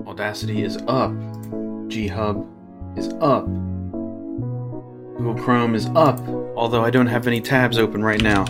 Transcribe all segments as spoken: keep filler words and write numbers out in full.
Audacity is up. G-Hub is up. Google Chrome is up, although I don't have any tabs open right now.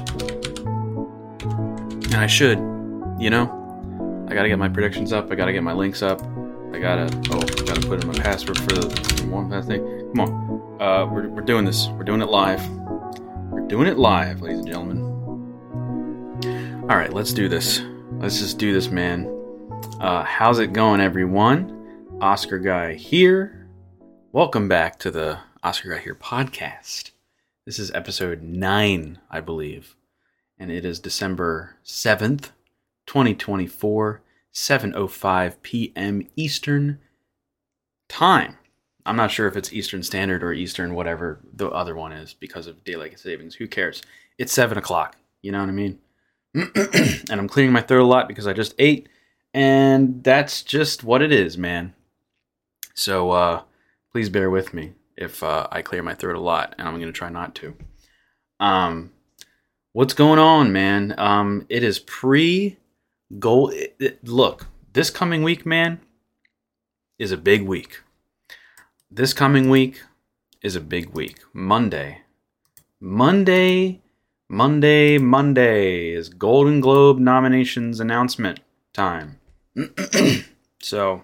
And I should, you know? I gotta get my predictions up, I gotta get my links up, I gotta, oh, I gotta put in my password for the one that thing. Come on, uh, we're, we're doing this, we're doing it live. We're doing it live, ladies and gentlemen. Alright, let's do this. Let's just do this, man. Uh, how's it going, everyone? Oscar Guy here. Welcome back to the Oscar Guy Here podcast. This is episode nine, I believe. And it is December seventh, twenty twenty-four, seven oh five p.m. Eastern Time. I'm not sure if it's Eastern Standard or Eastern whatever the other one is because of daylight savings. Who cares? It's seven o'clock. You know what I mean? And I'm clearing my throat a lot because I just ate. And that's just what it is, man. So uh, please bear with me if uh, I clear my throat a lot. And I'm going to try not to. Um, what's going on, man? Um, it is pre-goal. It, it, look, this coming week, man, is a big week. This coming week is a big week. Monday. Monday, Monday, Monday is Golden Globe nominations announcement time. So,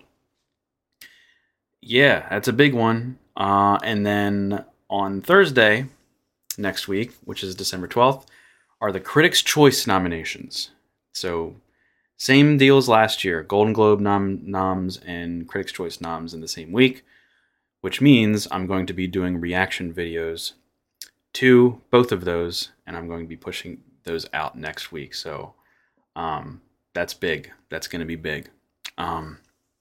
yeah, that's a big one. Uh, and then on Thursday next week, which is December twelfth, are the Critics' Choice nominations. So, same deal as last year. Golden Globe nom- noms and Critics' Choice noms in the same week, which means I'm going to be doing reaction videos to both of those, and I'm going to be pushing those out next week. So, um, that's big. That's going to be big. Um,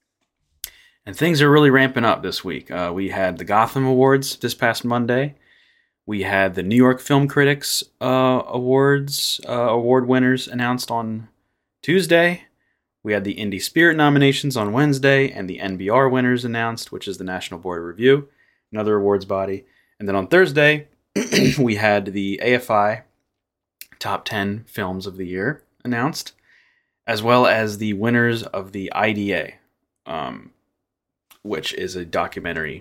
and things are really ramping up this week. Uh, we had the Gotham Awards this past Monday. We had the New York Film Critics uh, Awards uh, award winners announced on Tuesday. We had the Indie Spirit nominations on Wednesday, and the N B R winners announced, which is the National Board of Review, another awards body. And then on Thursday, we had the A F I Top ten Films of the Year announced, as well as the winners of the I D A, um, which is a documentary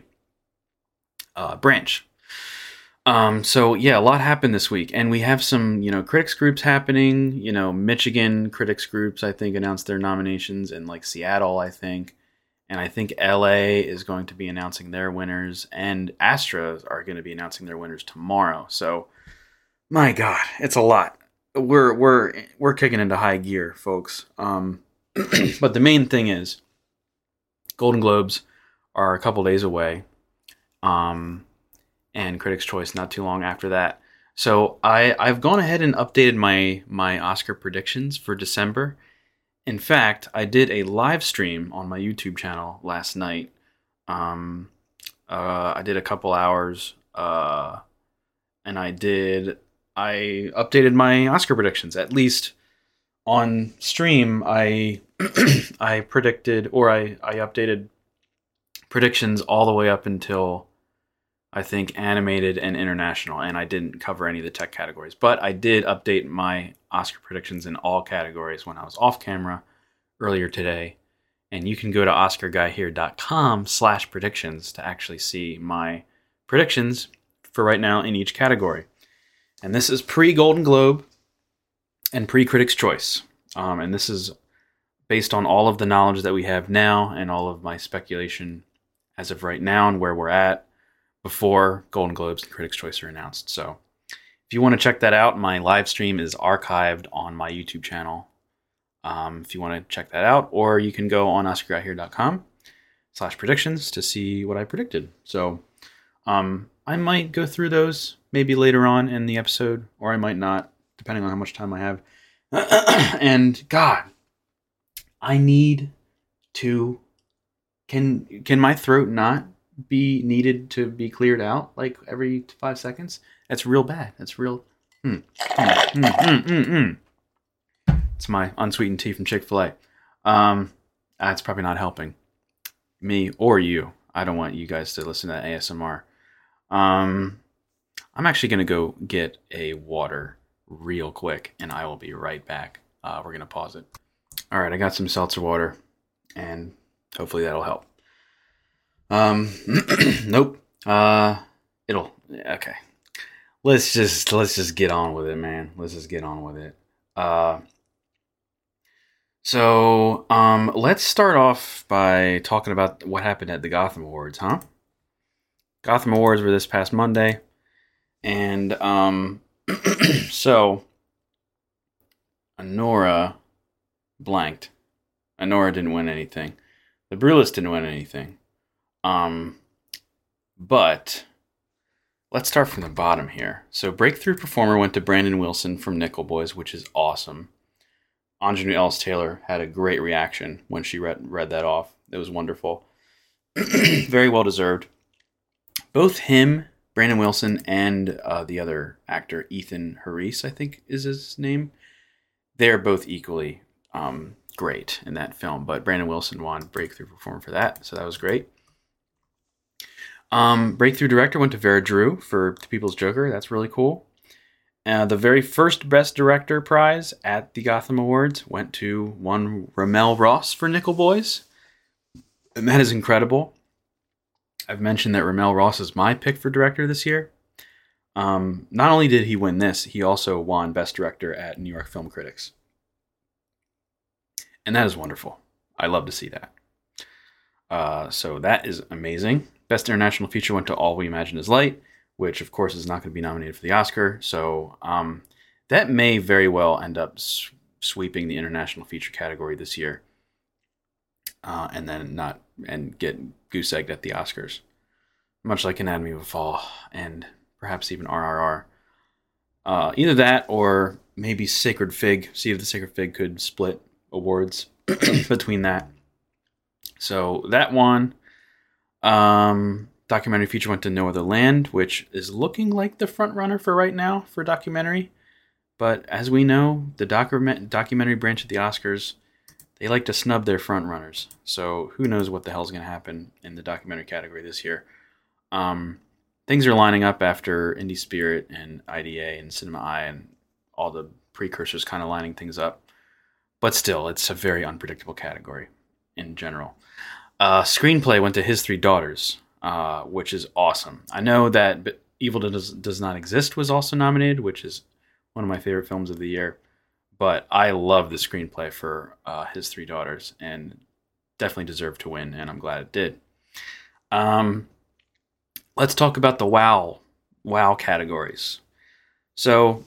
uh, branch. Um, so yeah, a lot happened this week, and we have some, you know, critics groups happening. You know, Michigan critics groups, I think, announced their nominations, and like Seattle, I think, and I think L A is going to be announcing their winners, and Astra are going to be announcing their winners tomorrow. So, my God, it's a lot. We're we're we're kicking into high gear, folks. Um, but the main thing is, Golden Globes are a couple days away, um, and Critics' Choice not too long after that. So I I've gone ahead and updated my my Oscar predictions for December. In fact, I did a live stream on my YouTube channel last night. Um, uh, I did a couple hours, uh, and I did. I updated my Oscar predictions. At least on stream, I I predicted, or I, I updated predictions all the way up until, I think, animated and international, and I didn't cover any of the tech categories. But I did update my Oscar predictions in all categories when I was off camera earlier today. And you can go to oscarguyhere.com slash predictions to actually see my predictions for right now in each category. And this is pre-Golden Globe and pre-Critics' Choice. Um, and this is based on all of the knowledge that we have now and all of my speculation as of right now and where we're at before Golden Globes and Critics' Choice are announced. So if you want to check that out, my live stream is archived on my YouTube channel. Um, if you want to check that out, or you can go on oscarguyhere.com slash predictions to see what I predicted. So um, I might go through those maybe later on in the episode, or I might not, depending on how much time I have. And God, I need to, can can my throat not be needed to be cleared out like every five seconds? That's real bad. That's real. Mm, mm, mm, mm, mm, mm. It's my unsweetened tea from Chick-fil-A. Um, that's probably not helping me or you. I don't want you guys to listen to A S M R. Um, I'm actually going to go get a water real quick, and I will be right back. Uh, we're going to pause it. All right, I got some seltzer water, and Hopefully that'll help. Um, nope. Uh, it'll okay. Let's just let's just get on with it, man. Let's just get on with it. Uh, so um, let's start off by talking about what happened at the Gotham Awards, huh? Gotham Awards were this past Monday, and um, so Anora blanked. Anora didn't win anything. The Brutalist didn't win anything. Um, but let's start from the bottom here. So Breakthrough Performer went to Brandon Wilson from Nickel Boys, which is awesome. Anjanou Ellis Taylor had a great reaction when she read read that off. It was wonderful. Very well deserved. Both him, Brandon Wilson, and uh, the other actor, Ethan Harris, I think is his name, they're both equally um, great in that film. But Brandon Wilson won Breakthrough Performer for that, so that was great. Um, Breakthrough Director went to Vera Drew for The People's Joker. That's really cool. Uh, the very first Best Director prize at the Gotham Awards went to one Ramel Ross for Nickel Boys. And that is incredible. I've mentioned that Ramel Ross is my pick for director this year. Um, not only did he win this, he also won Best Director at New York Film Critics. And that is wonderful. I love to see that. Uh, so that is amazing. Best International Feature went to All We Imagine Is Light, which of course is not going to be nominated for the Oscar. So um, that may very well end up s- sweeping the International Feature category this year, uh, and then not and get goose egged at the Oscars, much like Anatomy of a Fall and perhaps even R R R. Uh, either that or maybe Sacred Fig. See if the Sacred Fig could split awards between that. So that one. Um, documentary feature went to No Other Land, which is looking like the front runner for right now for documentary. But as we know, the docu- documentary branch of the Oscars, they like to snub their front runners. So who knows what the hell's going to happen in the documentary category this year. Um, things are lining up after Indie Spirit and I D A and Cinema Eye and all the precursors kind of lining things up. But still, it's a very unpredictable category in general. Uh, screenplay went to His Three Daughters, uh, which is awesome. I know that Evil Does, Does Not Exist was also nominated, which is one of my favorite films of the year. But I love the screenplay for uh, His Three Daughters and definitely deserved to win, and I'm glad it did. Um, let's talk about the wow, wow categories. So,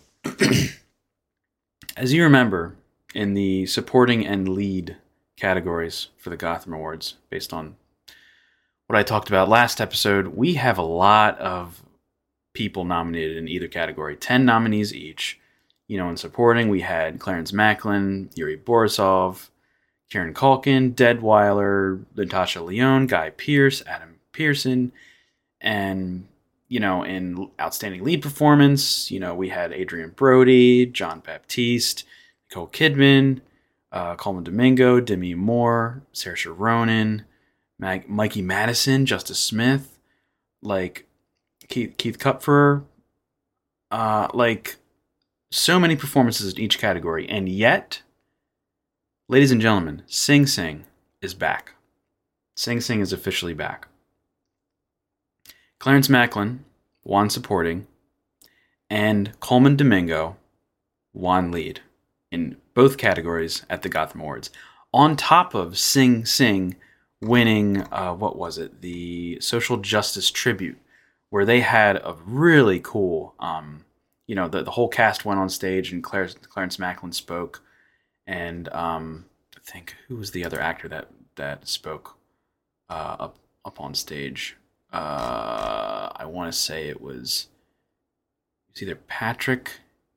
as you remember, in the supporting and lead categories for the Gotham Awards, based on what I talked about last episode, we have a lot of people nominated in either category. Ten nominees each. You know, in supporting, we had Clarence Macklin, Yuri Borisov, Kieran Culkin, Deadweiler, Natasha Lyonne, Guy Pearce, Adam Pearson, and, you know, in outstanding lead performance, you know, we had Adrian Brody, John Baptiste, Nicole Kidman, Uh, Coleman Domingo, Demi Moore, Saoirse Ronan, Mag- Mikey Madison, Justice Smith, like Keith, Keith Kupfer, uh, like so many performances in each category. And yet, ladies and gentlemen, Sing Sing is back. Sing Sing is officially back. Clarence Macklin won supporting, and Coleman Domingo won lead in both categories at the Gotham Awards, on top of Sing Sing winning, uh, what was it, the Social Justice Tribute, where they had a really cool, um, you know, the, the whole cast went on stage and Clarence, Clarence Macklin spoke, and um, I think, who was the other actor that, that spoke uh, up, up on stage? Uh, I want to say it was, it was either Patrick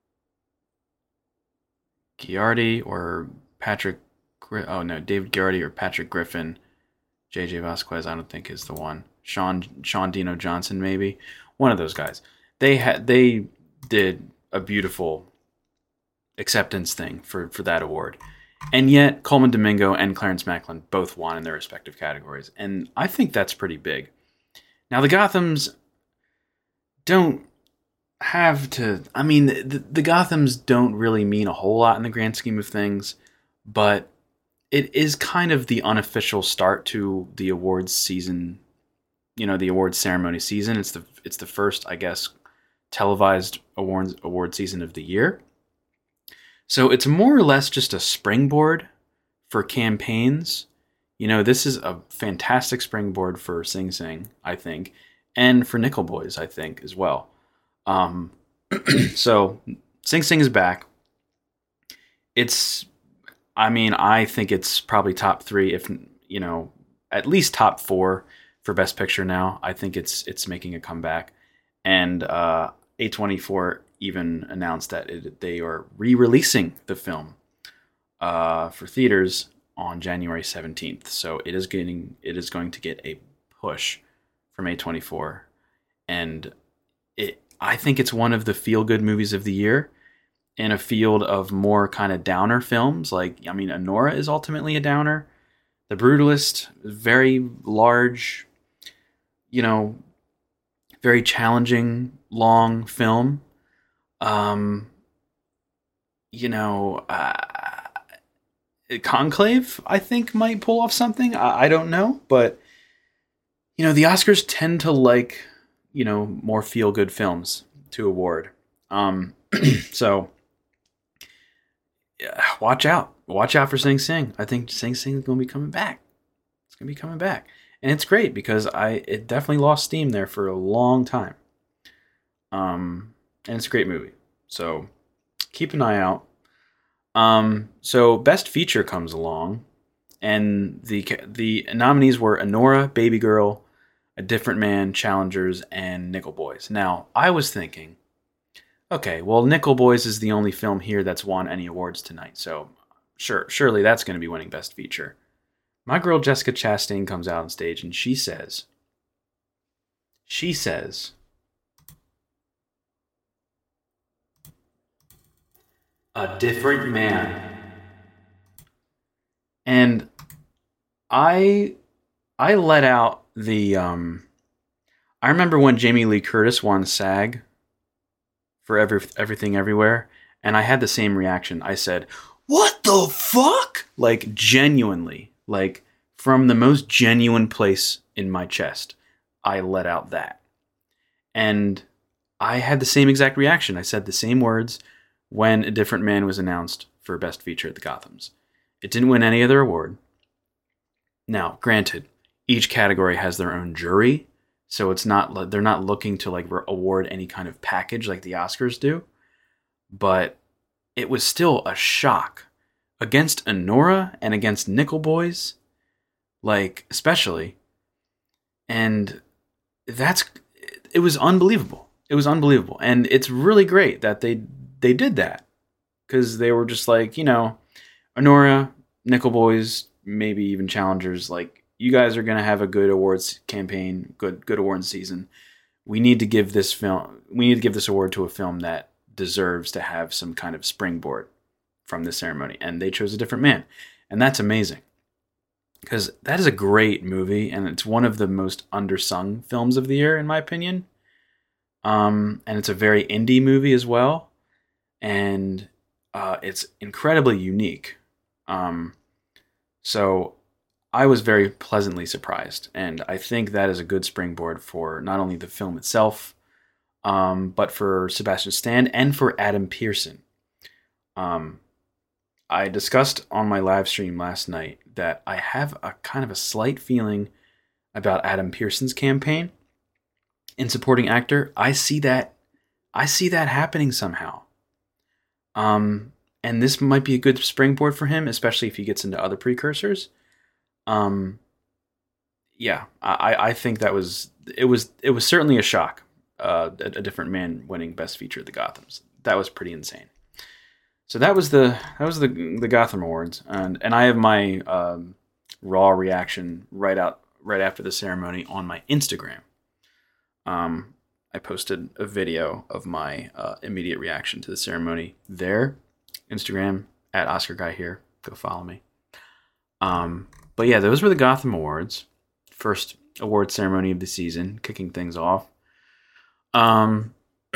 Giardi or Patrick, oh no, David Giardi or Patrick Griffin. J J Vasquez, I don't think is the one. Sean Sean Dino Johnson, maybe one of those guys. They had they did a beautiful acceptance thing for for that award, and yet Coleman Domingo and Clarence Macklin both won in their respective categories, and I think that's pretty big. Now the Gothams don't have to, I mean, the, the Gothams don't really mean a whole lot in the grand scheme of things, but it is kind of the unofficial start to the awards season. You know, the awards ceremony season. It's the it's the first, I guess, televised awards award season of the year. So it's more or less just a springboard for campaigns. You know, this is a fantastic springboard for Sing Sing, I think, and for Nickel Boys, I think, as well. Um, so Sing Sing is back. It's, I mean, I think it's probably top three, if, you know, at least top four for Best Picture now. I think it's it's making a comeback. And uh, A twenty-four even announced that it, they are re-releasing the film uh, for theaters on January seventeenth. So it is getting it is going to get a push from A twenty-four. And it I think it's one of the feel-good movies of the year in a field of more kind of downer films. Like, I mean, Anora is ultimately a downer. The Brutalist, very large, you know, very challenging, long film. Um, you know, uh, Conclave, I think, might pull off something. I, I don't know, but you know, the Oscars tend to like, you know, more feel-good films to award. Um, so yeah, watch out, watch out for Sing Sing. I think Sing Sing is going to be coming back. It's going to be coming back, and it's great because I it definitely lost steam there for a long time. Um, and it's a great movie, so keep an eye out. Um, so Best Feature comes along, and the the nominees were Anora, Baby Girl, A Different Man, Challengers, and Nickel Boys. Now, I was thinking, okay, well, Nickel Boys is the only film here that's won any awards tonight, so sure, surely that's going to be winning Best Feature. My girl Jessica Chastain comes out on stage and she says, she says, A Different Man. And I I let out the um I remember when Jamie Lee Curtis won SAG for every, Everything Everywhere, and I had the same reaction. I said, "What the fuck?" Like, genuinely, like from the most genuine place in my chest, I let out that. And I had the same exact reaction. I said the same words when A Different Man was announced for Best Feature at the Gothams. It didn't win any other award. Now, granted, each category has their own jury, so it's not they're not looking to like award any kind of package like the Oscars do. But it was still a shock against Anora and against Nickel Boys, like especially. And that's it was unbelievable. It was unbelievable, and it's really great that they they did that because they were just like, you know, Anora, Nickel Boys, maybe even Challengers, like, you guys are going to have a good awards campaign, good good awards season. We need to give this film, we need to give this award to a film that deserves to have some kind of springboard from this ceremony. And they chose A Different Man. And that's amazing. Because that is a great movie, and it's one of the most undersung films of the year, in my opinion. Um, and it's a very indie movie as well. And uh, it's incredibly unique. Um, so I was very pleasantly surprised, and I think that is a good springboard for not only the film itself, um, but for Sebastian Stan and for Adam Pearson. Um, I discussed on my live stream last night that I have a kind of a slight feeling about Adam Pearson's campaign in supporting actor. I see that, I see that happening somehow. Um, and this might be a good springboard for him, especially if he gets into other precursors. Um, yeah, I, I think that was, it was, it was certainly a shock. Uh, a, a Different Man winning Best Feature at the Gothams. That was pretty insane. So that was the, that was the, the Gotham Awards. And, and I have my, um, raw reaction right out, right after the ceremony on my Instagram. Um, I posted a video of my, uh, immediate reaction to the ceremony there. Instagram at Oscar Guy here. Go follow me. Um, But yeah, those were the Gotham Awards. First award ceremony of the season, kicking things off. Um,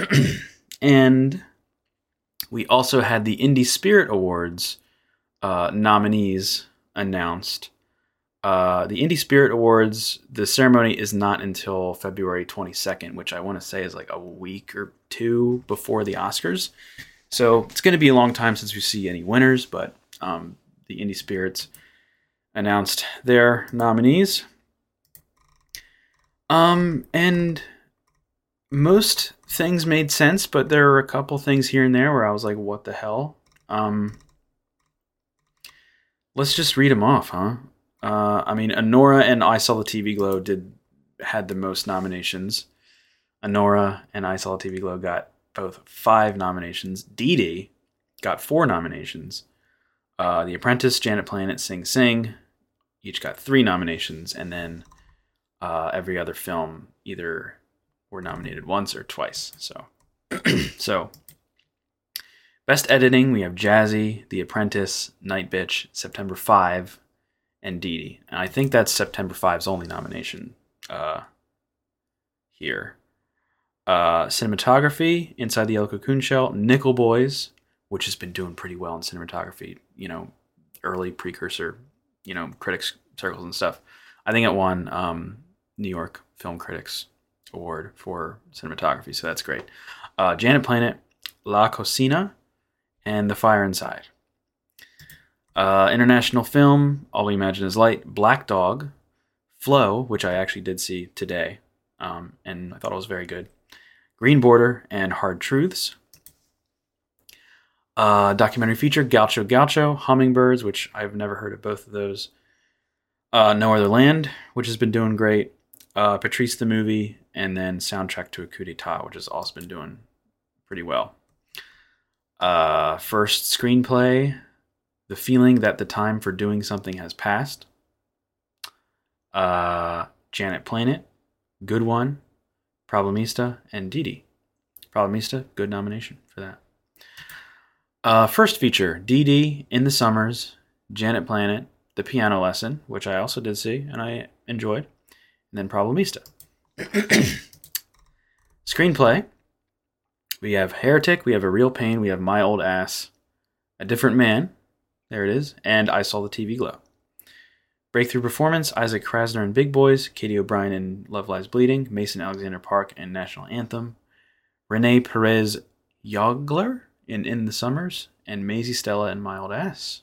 and we also had the Indie Spirit Awards uh, nominees announced uh, the Indie Spirit Awards. The ceremony is not until February twenty-second, which I want to say is like a week or two before the Oscars. So it's going to be a long time since we see any winners, but um, the Indie Spirits announced their nominees. Um, and most things made sense, but there were a couple things here and there where I was like, what the hell? Um, let's just read them off, huh? Uh, I mean, Anora and I Saw the T V Glow did had the most nominations. Anora and I Saw the T V Glow got both five nominations. Dee Dee got four nominations. Uh, The Apprentice, Janet Planet, Sing Sing each got three nominations, and then uh, every other film either were nominated once or twice. So, so best editing, we have Jazzy, The Apprentice, Night Bitch, September five, and Dee Dee. And I think that's September five's only nomination uh, here. Uh, cinematography, Inside the Yellow Cocoon Shell, Nickel Boys, which has been doing pretty well in cinematography, you know, early precursor, you know, critics circles and stuff. I think it won um, New York Film Critics Award for cinematography, so that's great. Uh, Janet Planet, La Cocina, and The Fire Inside. Uh, international film, All We Imagine Is Light, Black Dog, Flow, which I actually did see today, um, and I thought it was very good. Green Border and Hard Truths. Uh, documentary feature, Gaucho Gaucho, Hummingbirds, which I've never heard of both of those. Uh, No Other Land, which has been doing great. Uh, Patrice the Movie, and then Soundtrack to a Coup d'etat, which has also been doing pretty well. Uh, first screenplay, The Feeling That the Time for Doing Something Has Passed. Uh, Janet Planet, Good One, Problemista, and Dee Dee. Problemista, good nomination for that. Uh, first feature, Dee Dee, In the Summers, Janet Planet, The Piano Lesson, which I also did see and I enjoyed, and then Problemista. Screenplay, we have Heretic, we have A Real Pain, we have My Old Ass, A Different Man, there it is, and I Saw the T V Glow. Breakthrough performance, Isaac Krasner in Big Boys, Katie O'Brien in Love Lies Bleeding, Mason Alexander Park in National Anthem, Renee Perez Yogler in In the Summers, and Maisie Stella in My Old Ass.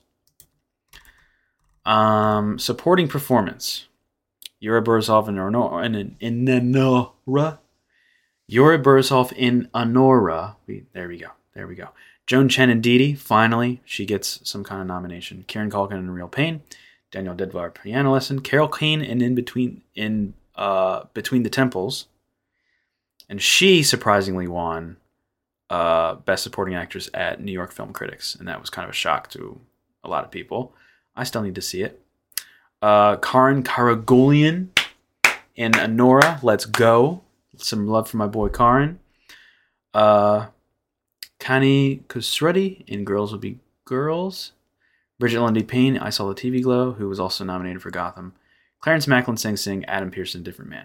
Um, supporting performance, Yura Burzov in Anora, in, in Anora. Yura Burzov in Anora. We, there we go. There we go. Joan Chen and Dee Dee, finally, she gets some kind of nomination. Kieran Culkin in Real Pain, Daniel Dedvar, Piano Lesson, Carol Kane in In Between in uh, Between the Temples, and she surprisingly won uh, Best Supporting Actress at New York Film Critics, and that was kind of a shock to a lot of people. I still need to see it. Uh, Karan Karagolian in Anora, Let's Go. Some love for my boy Karan. Uh, Kani Khosrowshahi in Girls Will Be Girls. Bridget Lundy Payne, I Saw the T V Glow, who was also nominated for Gotham. Clarence Macklin, Sing Sing. Adam Pearson, Different Man.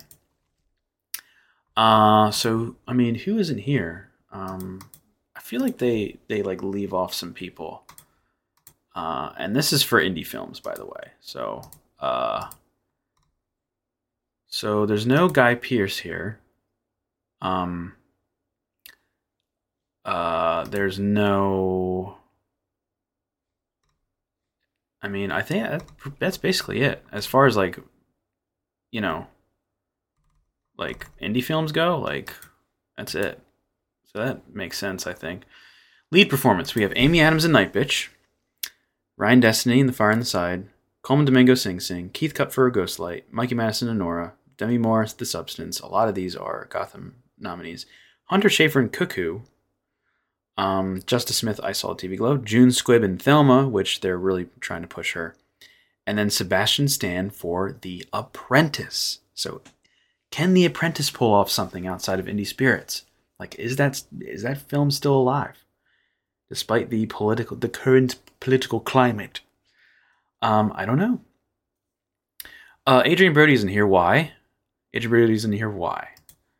Uh, so, I mean, who isn't here? Um, I feel like they, they like leave off some people. Uh, and this is for indie films, by the way. So, uh, so there's no Guy Pearce here. Um, uh, there's no. I mean, I think that, that's basically it. As far as like, you know, like indie films go, like that's it. So that makes sense, I think. Lead performance: we have Amy Adams in Night Bitch, Ryan Destiny in The Fire and the Side, Coleman Domingo Sing Sing, Keith Cutfer Ghostlight, Mikey Madison and Nora, Demi Moore The Substance. A lot of these are Gotham nominees. Hunter Schafer in Cuckoo, um, Justice Smith, I Saw T V Glow, June Squibb in Thelma, which they're really trying to push her, and then Sebastian Stan for The Apprentice. So, can The Apprentice pull off something outside of Indie Spirits? Like, is that is that film still alive, despite the political, the current political climate? Um, I don't know. Uh, Adrian Brody's in here. Why? Adrian Brody's in here. Why?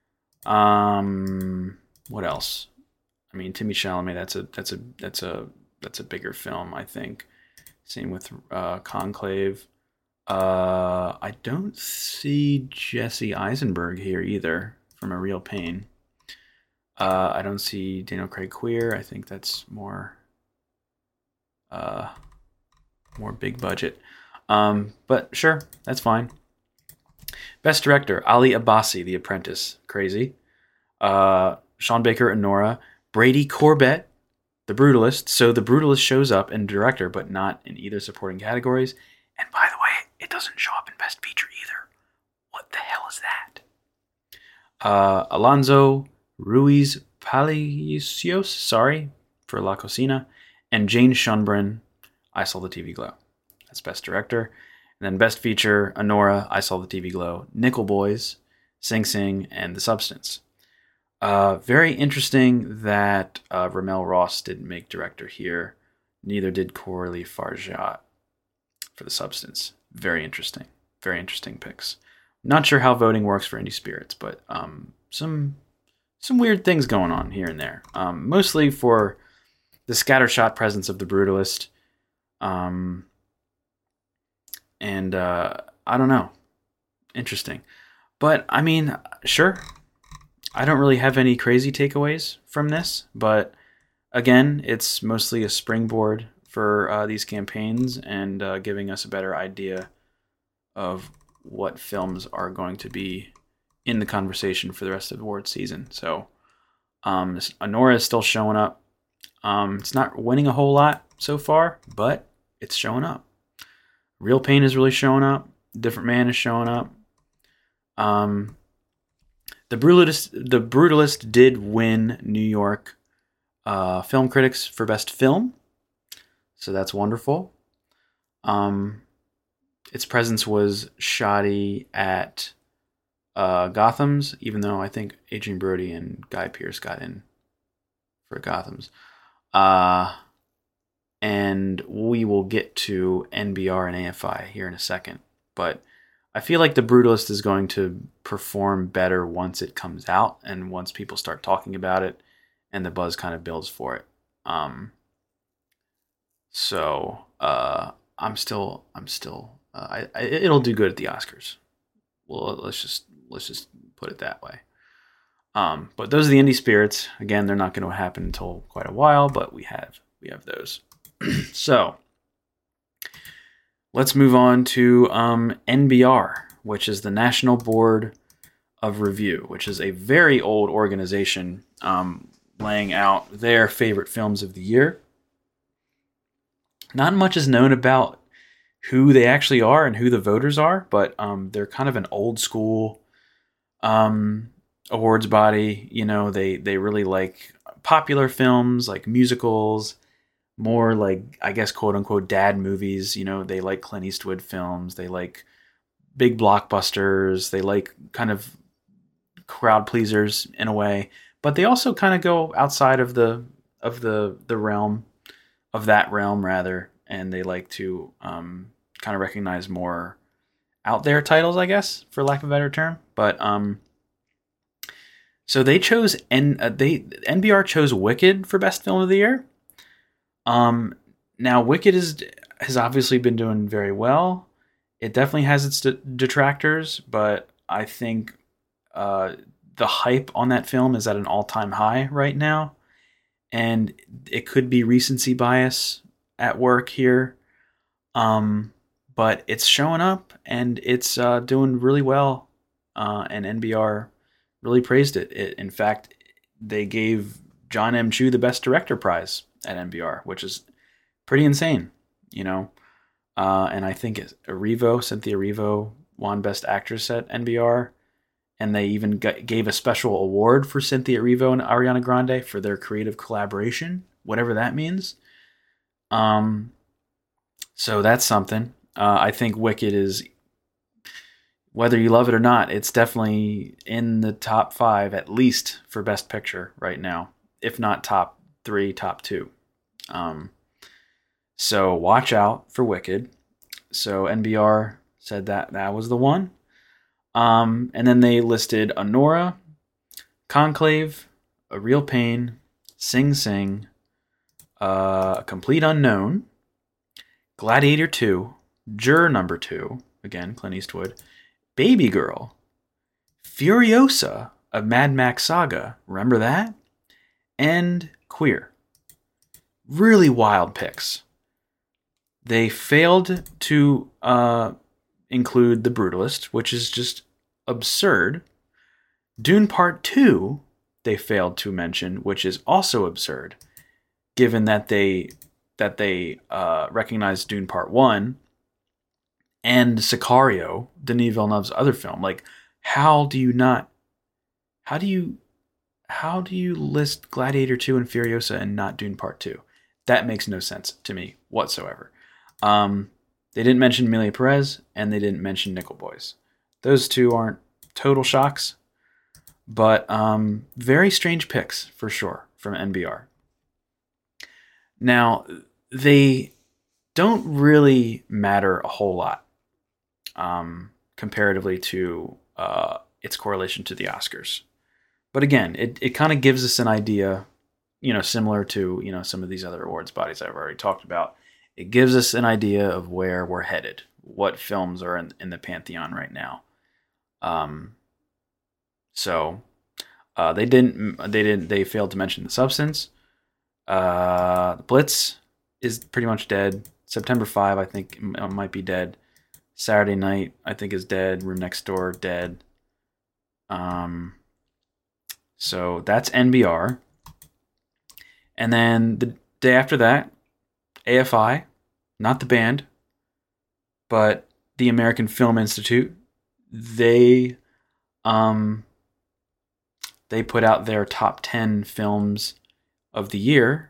Um, what else? I mean, Timmy Chalamet. That's a that's a that's a that's a bigger film, I think. Same with uh, Conclave. Uh, I don't see Jesse Eisenberg here either from A Real Pain. Uh, I don't see Daniel Craig Queer. I think that's more, uh, more big budget. Um, but sure, that's fine. Best Director, Ali Abbasi, The Apprentice. Crazy. Uh, Sean Baker, Anora. Brady Corbett, The Brutalist. So The Brutalist shows up in Director, but not in either supporting categories. And by the way, it doesn't show up in Best Feature either. What the hell is that? Uh, Alonso Ruiz Palacios, sorry for La Cocina. And Jane Schunbrun, I Saw the T V Glow. That's Best Director. And then Best Feature, Anora, I Saw the T V Glow, Nickel Boys, Sing Sing, and The Substance. Uh, very interesting that uh, Ramel Ross didn't make director here. Neither did Coralie Farjat for The Substance. Very interesting. Very interesting picks. Not sure how voting works for Indie Spirits, but um, some some weird things going on here and there. Um, mostly for the scattershot presence of The Brutalist. Um, and uh, I don't know. Interesting. But, I mean, sure. I don't really have any crazy takeaways from this, but again, it's mostly a springboard for uh, these campaigns and uh, giving us a better idea of what films are going to be in the conversation for the rest of the award season. So, um, this, Anora is still showing up. Um, it's not winning a whole lot so far, but it's showing up. Real Pain is really showing up. Different Man is showing up. Um... The Brutalist, the Brutalist did win New York uh, Film Critics for Best Film, so that's wonderful. Um, its presence was shoddy at uh, Gotham's, even though I think Adrian Brody and Guy Pearce got in for Gotham's. Uh, and we will get to N B R and A F I here in a second, but I feel like The Brutalist is going to perform better once it comes out and once people start talking about it and the buzz kind of builds for it. Um, so uh, I'm still, I'm still, uh, I, I, it'll do good at the Oscars. Well, let's just let's just put it that way. Um, but those are the Indie Spirits. Again, they're not going to happen until quite a while, but we have we have those. So. Let's move on to um, N B R, which is the National Board of Review, which is a very old organization um, laying out their favorite films of the year. Not much is known about who they actually are and who the voters are, but um, they're kind of an old school um, awards body. You know, they, they really like popular films, like musicals, more like, I guess, quote unquote, dad movies. You know, they like Clint Eastwood films. They like big blockbusters. They like kind of crowd pleasers in a way, but they also kind of go outside of the, of the, the realm of that realm rather. And they like to um, kind of recognize more out there titles, I guess, for lack of a better term. But um, so they chose, N, uh, they N B R chose Wicked for Best Film of the Year. Um, now Wicked is has obviously been doing very well. It definitely has its de- detractors, but I think uh, the hype on that film is at an all-time high right now, and it could be recency bias at work here. Um, but it's showing up and it's uh, doing really well, uh, and N B R really praised it. it. In fact, they gave John M. Chu the Best Director prize at N B R, which is pretty insane, you know. Uh, and I think Erivo, Cynthia Erivo, won Best Actress at N B R, and they even got, gave a special award for Cynthia Erivo and Ariana Grande for their creative collaboration, whatever that means. Um, so that's something. Uh, I think Wicked is, whether you love it or not, it's definitely in the top five, at least for Best Picture right now, if not top three, top two. Um, so watch out for Wicked. So N B R said that that was the one. Um, and then they listed Anora, Conclave, A Real Pain, Sing Sing, uh, A Complete Unknown, Gladiator two, Juror Number two, again, Clint Eastwood, Baby Girl, Furiosa, a Mad Max saga, remember that? And Queer. Really wild picks. They failed to uh, include The Brutalist, which is just absurd. Dune Part two, they failed to mention, which is also absurd, given that they that they uh, recognized Dune Part one and Sicario, Denis Villeneuve's other film. Like, how do you not... How do you... How do you list Gladiator two and Furiosa and not Dune Part two? That makes no sense to me whatsoever. Um, they didn't mention Emilia Perez, and they didn't mention Nickel Boys. Those two aren't total shocks, but um, very strange picks for sure from N B R. Now, they don't really matter a whole lot um, comparatively to uh, its correlation to the Oscars. But again, it, it kind of gives us an idea, you know, similar to, you know, some of these other awards bodies I've already talked about. It gives us an idea of where we're headed, what films are in, in the pantheon right now. Um, so uh, they didn't, they didn't, they failed to mention The Substance. Uh, Blitz is pretty much dead. September fifth, I think, might be dead. Saturday Night, I think, is dead. Room Next Door, dead. Um, so that's N B R. And then the day after that, A F I, not the band, but the American Film Institute, they um, they put out their top ten films of the year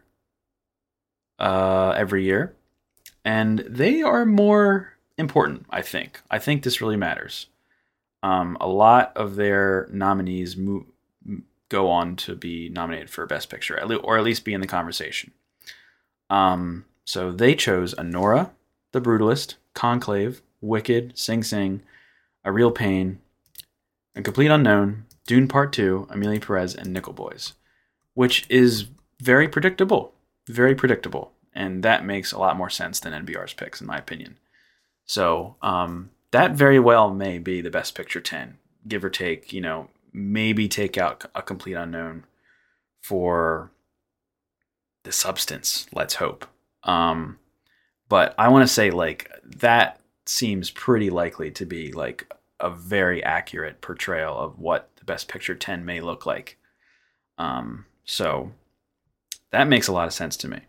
uh, every year. And they are more important, I think. I think this really matters. Um, a lot of their nominees move, go on to be nominated for Best Picture, or at least be in the conversation. Um, so they chose Anora, The Brutalist, Conclave, Wicked, Sing Sing, A Real Pain, A Complete Unknown, Dune Part two, Emilia Perez, and Nickel Boys, which is very predictable. Very predictable. And that makes a lot more sense than N B R's picks, in my opinion. So um, that very well may be the Best Picture ten, give or take, you know, maybe take out A Complete Unknown for The Substance, let's hope. Um, but I want to say, like, that seems pretty likely to be, like, a very accurate portrayal of what the Best Picture ten may look like. Um, so that makes a lot of sense to me.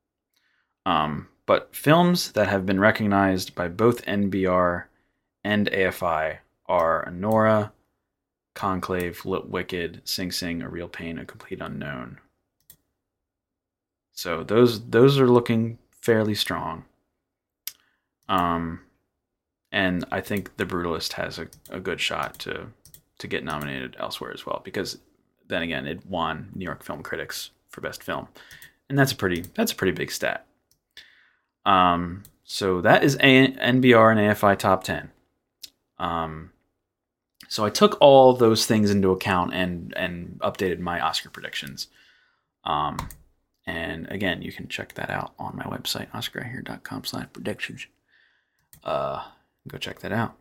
Um, but films that have been recognized by both N B R and A F I are Anora, Conclave, Lit Wicked, Sing Sing, A Real Pain, A Complete Unknown. So those those are looking fairly strong. Um, and I think The Brutalist has a, a good shot to to get nominated elsewhere as well, because then again, it won New York Film Critics for Best Film, and that's a pretty that's a pretty big stat. Um, so that is a- N B R and A F I top ten. Um, so I took all those things into account and and updated my Oscar predictions. Um, and again, you can check that out on my website, oscar i hear dot com slash predictions. Uh, go check that out.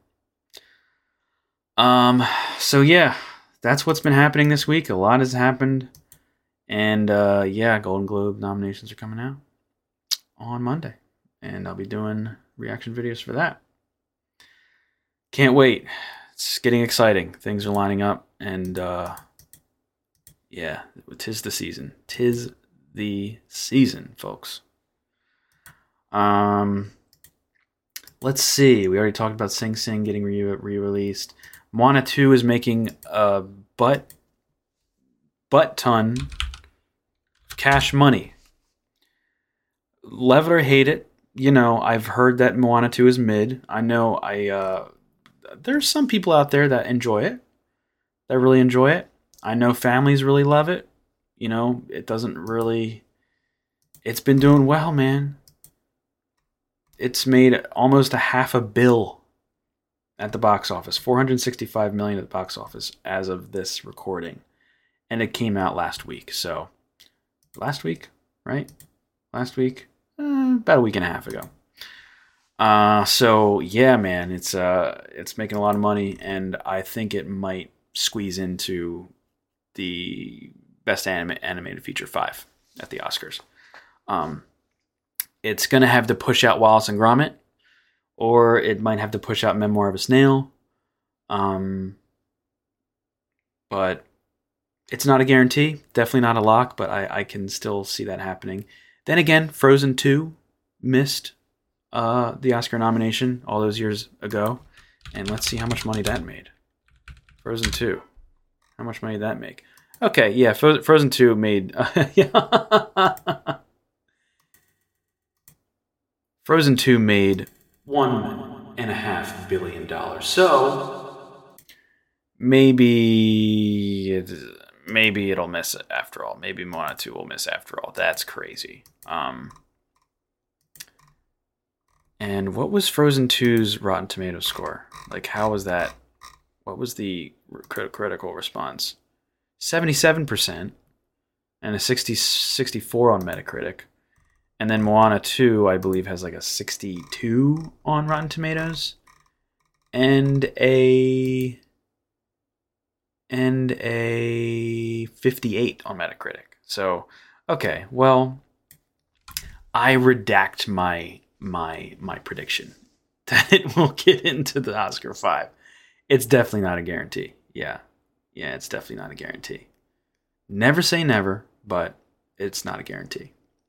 Um, so yeah, that's what's been happening this week. A lot has happened. And uh, yeah, Golden Globe nominations are coming out on Monday. And I'll be doing reaction videos for that. Can't wait. It's getting exciting. Things are lining up. And uh, yeah, tis the season. Tis the season, folks. Um, let's see. We already talked about Sing Sing getting re- re-released. Moana two is making a butt, butt ton of cash money. Love it or hate it. You know, I've heard that Moana two is mid. I know I uh, there's some people out there that enjoy it, that really enjoy it. I know families really love it. You know, it doesn't really... It's been doing well, man. It's made almost a half a bill at the box office. four hundred sixty-five million dollars at the box office as of this recording. And it came out last week. So, last week, right? Last week? Uh, about a week and a half ago. Uh, so yeah, man, it's uh, it's making a lot of money, and I think it might squeeze into the best anime, animated feature five at the Oscars. Um, it's gonna have to push out Wallace and Gromit, or it might have to push out Memoir of a Snail. Um, but it's not a guarantee. Definitely not a lock, but I, I can still see that happening. Then again, Frozen two missed uh, the Oscar nomination all those years ago. And let's see how much money that made. Frozen two. How much money did that make? Okay, yeah, Fro- Frozen two made... Uh, yeah. Frozen two made one and a half billion dollars. So maybe maybe it'll miss it after all. Maybe Moana two will miss after all. That's crazy. Um, and what was Frozen two's Rotten Tomatoes score? Like, how was that? What was the crit- critical response? seventy-seven percent and a sixty, sixty-four on Metacritic. And then Moana two, I believe, has like a sixty-two on Rotten Tomatoes. And a and a fifty-eight on Metacritic. So, okay, well, I redact my my my prediction that it will get into the Oscar five. It's definitely not a guarantee. Yeah. Yeah, it's definitely not a guarantee. Never say never, but it's not a guarantee.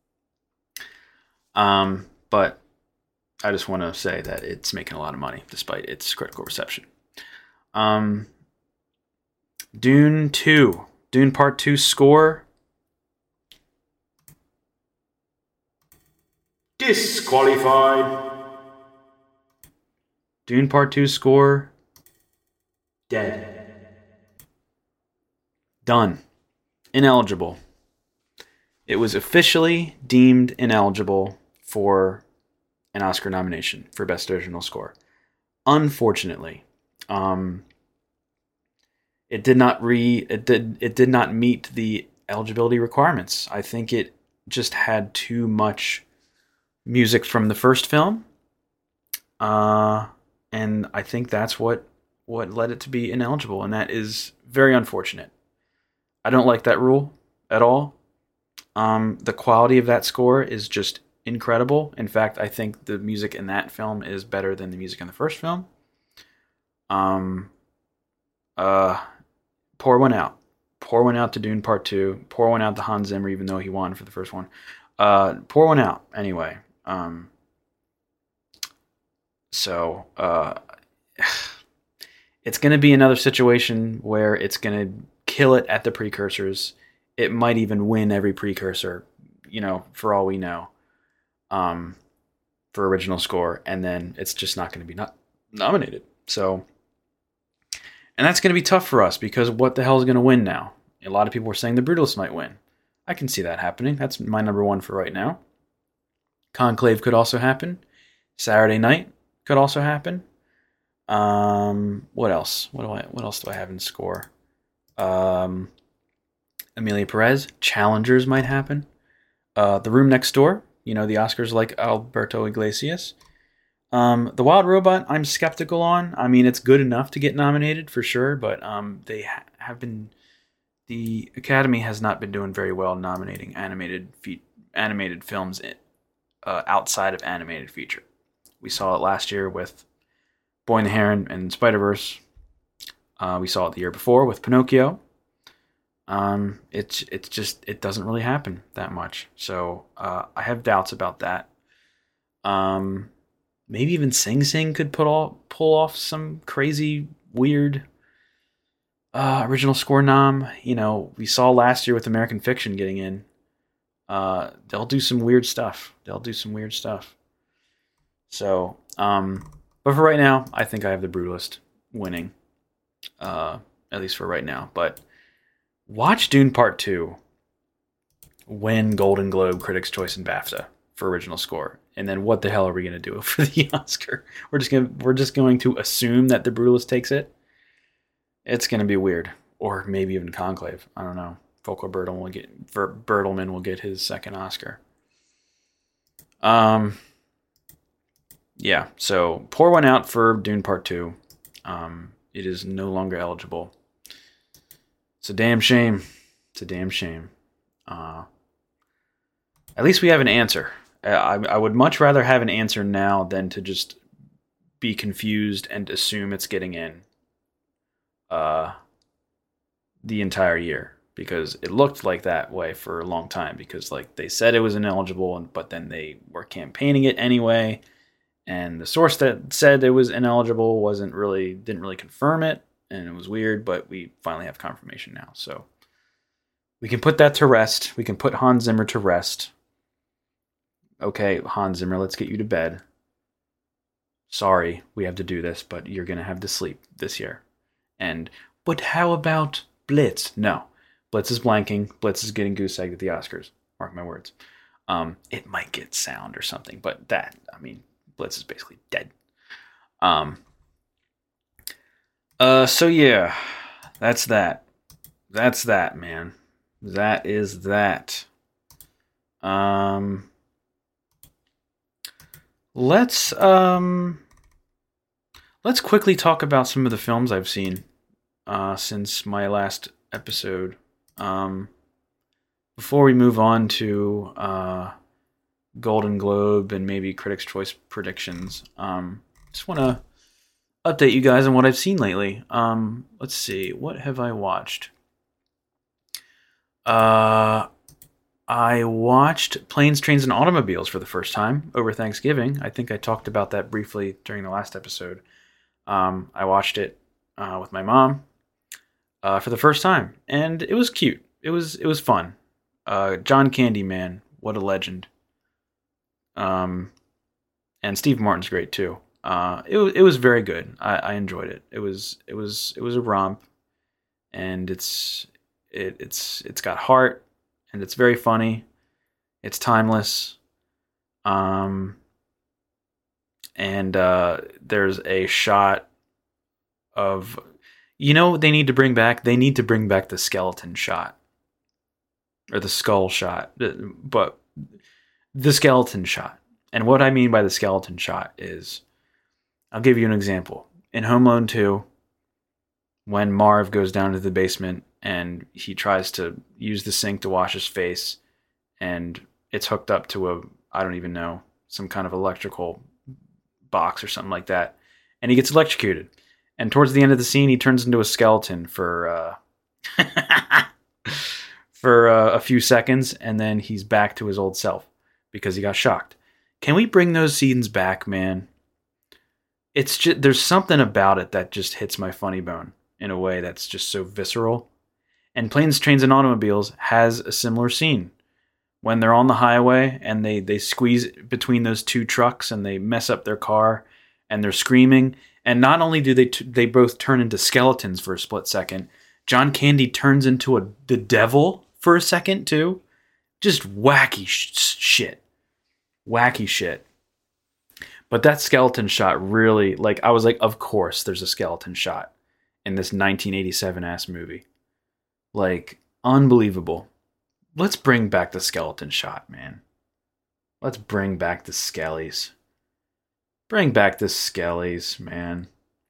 Um, but I just want to say that it's making a lot of money despite its critical reception. Um, Dune two. Dune Part two score. Disqualified. Dune Part two score. Dead. Done. Ineligible. It was officially deemed ineligible for an Oscar nomination for Best Original Score. Unfortunately, um, it did not re it did it did not meet the eligibility requirements. I think it just had too much music from the first film, uh, and I think that's what what led it to be ineligible, and that is very unfortunate. I don't like that rule at all. Um, the quality of that score is just incredible. In fact, I think the music in that film is better than the music in the first film. Um, uh, pour one out. Pour one out to Dune Part two. Pour one out to Hans Zimmer, even though he won for the first one. Uh, pour one out, anyway. Um, so, uh, it's going to be another situation where it's going to kill it at the precursors. It might even win every precursor, you know, for all we know, um, for original score, and then it's just not going to be not nominated. So, and that's going to be tough for us because what the hell is going to win now? A lot of people are saying The Brutalist might win. I can see that happening. That's my number one for right now. Conclave could also happen. Saturday Night could also happen. Um, what else? What do I? What else do I have in score? Um. Emilia Perez, Challengers might happen. Uh, the Room Next Door, you know, the Oscars like Alberto Iglesias. Um, the Wild Robot, I'm skeptical on. I mean, it's good enough to get nominated for sure, but um, they ha- have been. The Academy has not been doing very well nominating animated fe- animated films in, uh, outside of animated feature. We saw it last year with Boy and the Heron and Spider-Verse. Uh, we saw it the year before with Pinocchio. Um, it's it's just it doesn't really happen that much, so uh, I have doubts about that. Um, maybe even Sing Sing could put all pull off some crazy weird uh, original score nom. You know, we saw last year with American Fiction getting in. Uh, they'll do some weird stuff. They'll do some weird stuff. So, um, but for right now, I think I have The Brutalist winning, uh, at least for right now. But watch Dune Part two win Golden Globe, Critics' Choice, and BAFTA for original score. And then what the hell are we going to do for the Oscar? We're just going we're just going to assume that The Brutalist takes it. It's going to be weird, or maybe even Conclave. I don't know. Volker Bertelmann will get Bertelmann will get his second Oscar. Um, yeah, so pour one out for Dune Part Two. Um, it is no longer eligible. It's a damn shame. It's a damn shame. Uh, at least we have an answer. I, I would much rather have an answer now than to just be confused and assume it's getting in uh, the entire year, because it looked like that way for a long time, because like they said it was ineligible, but then they were campaigning it anyway, and the source that said it was ineligible wasn't really didn't really confirm it, and it was weird, but we finally have confirmation now, so we can put that to rest. We can put Hans Zimmer to rest. Okay, Hans Zimmer, let's get you to bed. Sorry, we have to do this, but you're going to have to sleep this year. And, but how about Blitz? No. Blitz is blanking. Blitz is getting goose egged at the Oscars. Mark my words. Um, it might get sound or something, but that, I mean, Blitz is basically dead. Um. Uh. So yeah, that's that. That's that, man. That is that. Um. Let's um. Let's quickly talk about some of the films I've seen uh, since my last episode. Um, before we move on to uh, Golden Globe and maybe Critics' Choice predictions, um, just want to update you guys on what I've seen lately. Um, let's see, what have I watched? Uh, I watched Planes, Trains, and Automobiles for the first time over Thanksgiving. I think I talked about that briefly during the last episode. Um, I watched it uh, with my mom uh, for the first time, and it was cute. It was it was fun. Uh, John Candy, man, what a legend. Um, and Steve Martin's great too. Uh, it was it was very good. I, I enjoyed it. It was it was it was a romp, and it's it it's it's got heart, and it's very funny. It's timeless. Um. And uh, there's a shot of, you know what they need to bring back? They need to bring back the skeleton shot. Or the skull shot. But the skeleton shot. And what I mean by the skeleton shot is, I'll give you an example. In Home Alone two, when Marv goes down to the basement and he tries to use the sink to wash his face, and it's hooked up to a, I don't even know, some kind of electrical box or something like that, and he gets electrocuted, and towards the end of the scene he turns into a skeleton for uh for uh, a few seconds, and then he's back to his old self because he got shocked. Can we bring those scenes back, man? It's just, there's something about it that just hits my funny bone in a way that's just so visceral. And Planes, Trains, and Automobiles has a similar scene when they're on the highway and they, they squeeze between those two trucks and they mess up their car and they're screaming. And not only do they t- they both turn into skeletons for a split second, John Candy turns into a the devil for a second too. Just wacky sh- shit. Wacky shit. But that skeleton shot really, like, I was like, of course there's a skeleton shot in this nineteen eighty-seven ass movie. Like, unbelievable. Let's bring back the skeleton shot, man. Let's bring back the skellies. Bring back the skellies, man.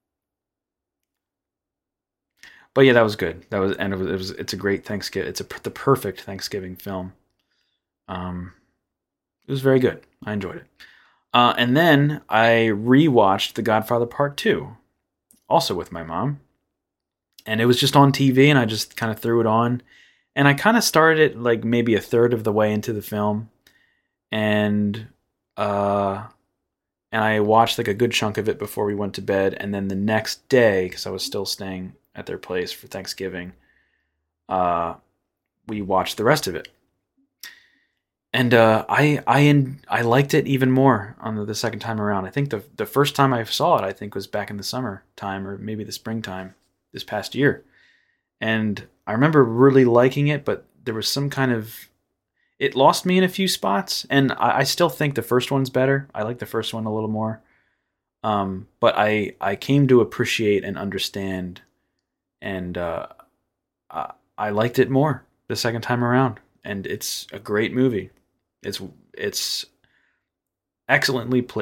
But yeah, that was good. That was, and it was, it was it's a great Thanksgiving. It's a the perfect Thanksgiving film. Um, it was very good. I enjoyed it. Uh, and then I rewatched The Godfather Part Two, also with my mom. And it was just on T V, and I just kind of threw it on. And I kind of started it like maybe a third of the way into the film. And uh, and I watched like a good chunk of it before we went to bed. And then the next day, because I was still staying at their place for Thanksgiving, uh, we watched the rest of it. And uh, I I in, I liked it even more on the, the second time around. I think the the first time I saw it, I think, was back in the summertime or maybe the springtime this past year. And I remember really liking it, but there was some kind of... It lost me in a few spots, and I, I still think the first one's better. I like the first one a little more. Um, but I, I came to appreciate and understand, and uh, I, I liked it more the second time around. And it's a great movie. It's it's excellently pl-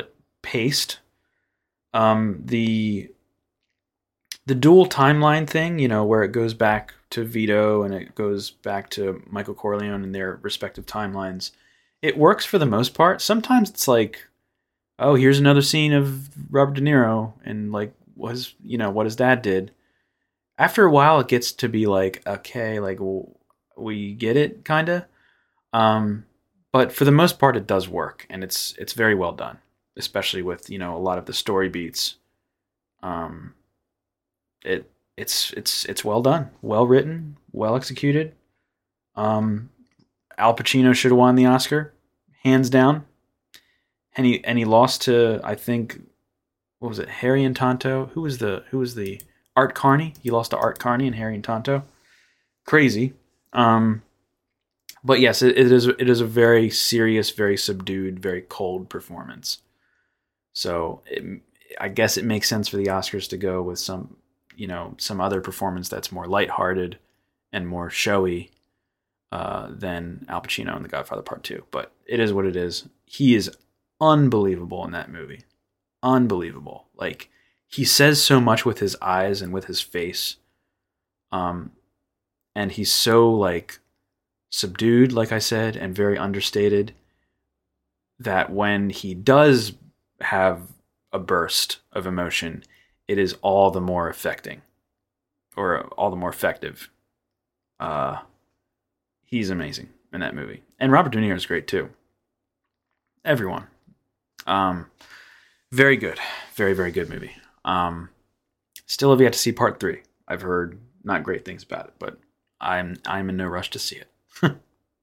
paced. Um, the the dual timeline thing, you know, where it goes back to Vito and it goes back to Michael Corleone in their respective timelines, it works for the most part. Sometimes it's like, oh, here's another scene of Robert De Niro and like was you know what his dad did. After a while, it gets to be like, okay, like well, we get it, kind of. Um, but for the most part, it does work, and it's it's very well done, especially with you know a lot of the story beats. Um, it it's it's it's well done, well written, well executed. Um, Al Pacino should have won the Oscar, hands down. And he and he lost to, I think, what was it, Harry and Tonto? Who was the who was the Art Carney? He lost to Art Carney and Harry and Tonto. Crazy. Um, but yes, it, it is it is a very serious, very subdued, very cold performance. So it, I guess it makes sense for the Oscars to go with some, you know, some other performance that's more lighthearted and more showy uh, than Al Pacino in The Godfather Part Two. But it is what it is. He is unbelievable in that movie. Unbelievable. Like, he says so much with his eyes and with his face. Um, and he's so, like, subdued, like I said, and very understated, that when he does have a burst of emotion, it is all the more affecting. Or all the more effective. Uh, he's amazing in that movie. And Robert De Niro is great, too. Everyone. Um, very good. Very, very good movie. Um, still have yet to see part three. I've heard not great things about it, but I'm I'm in no rush to see it.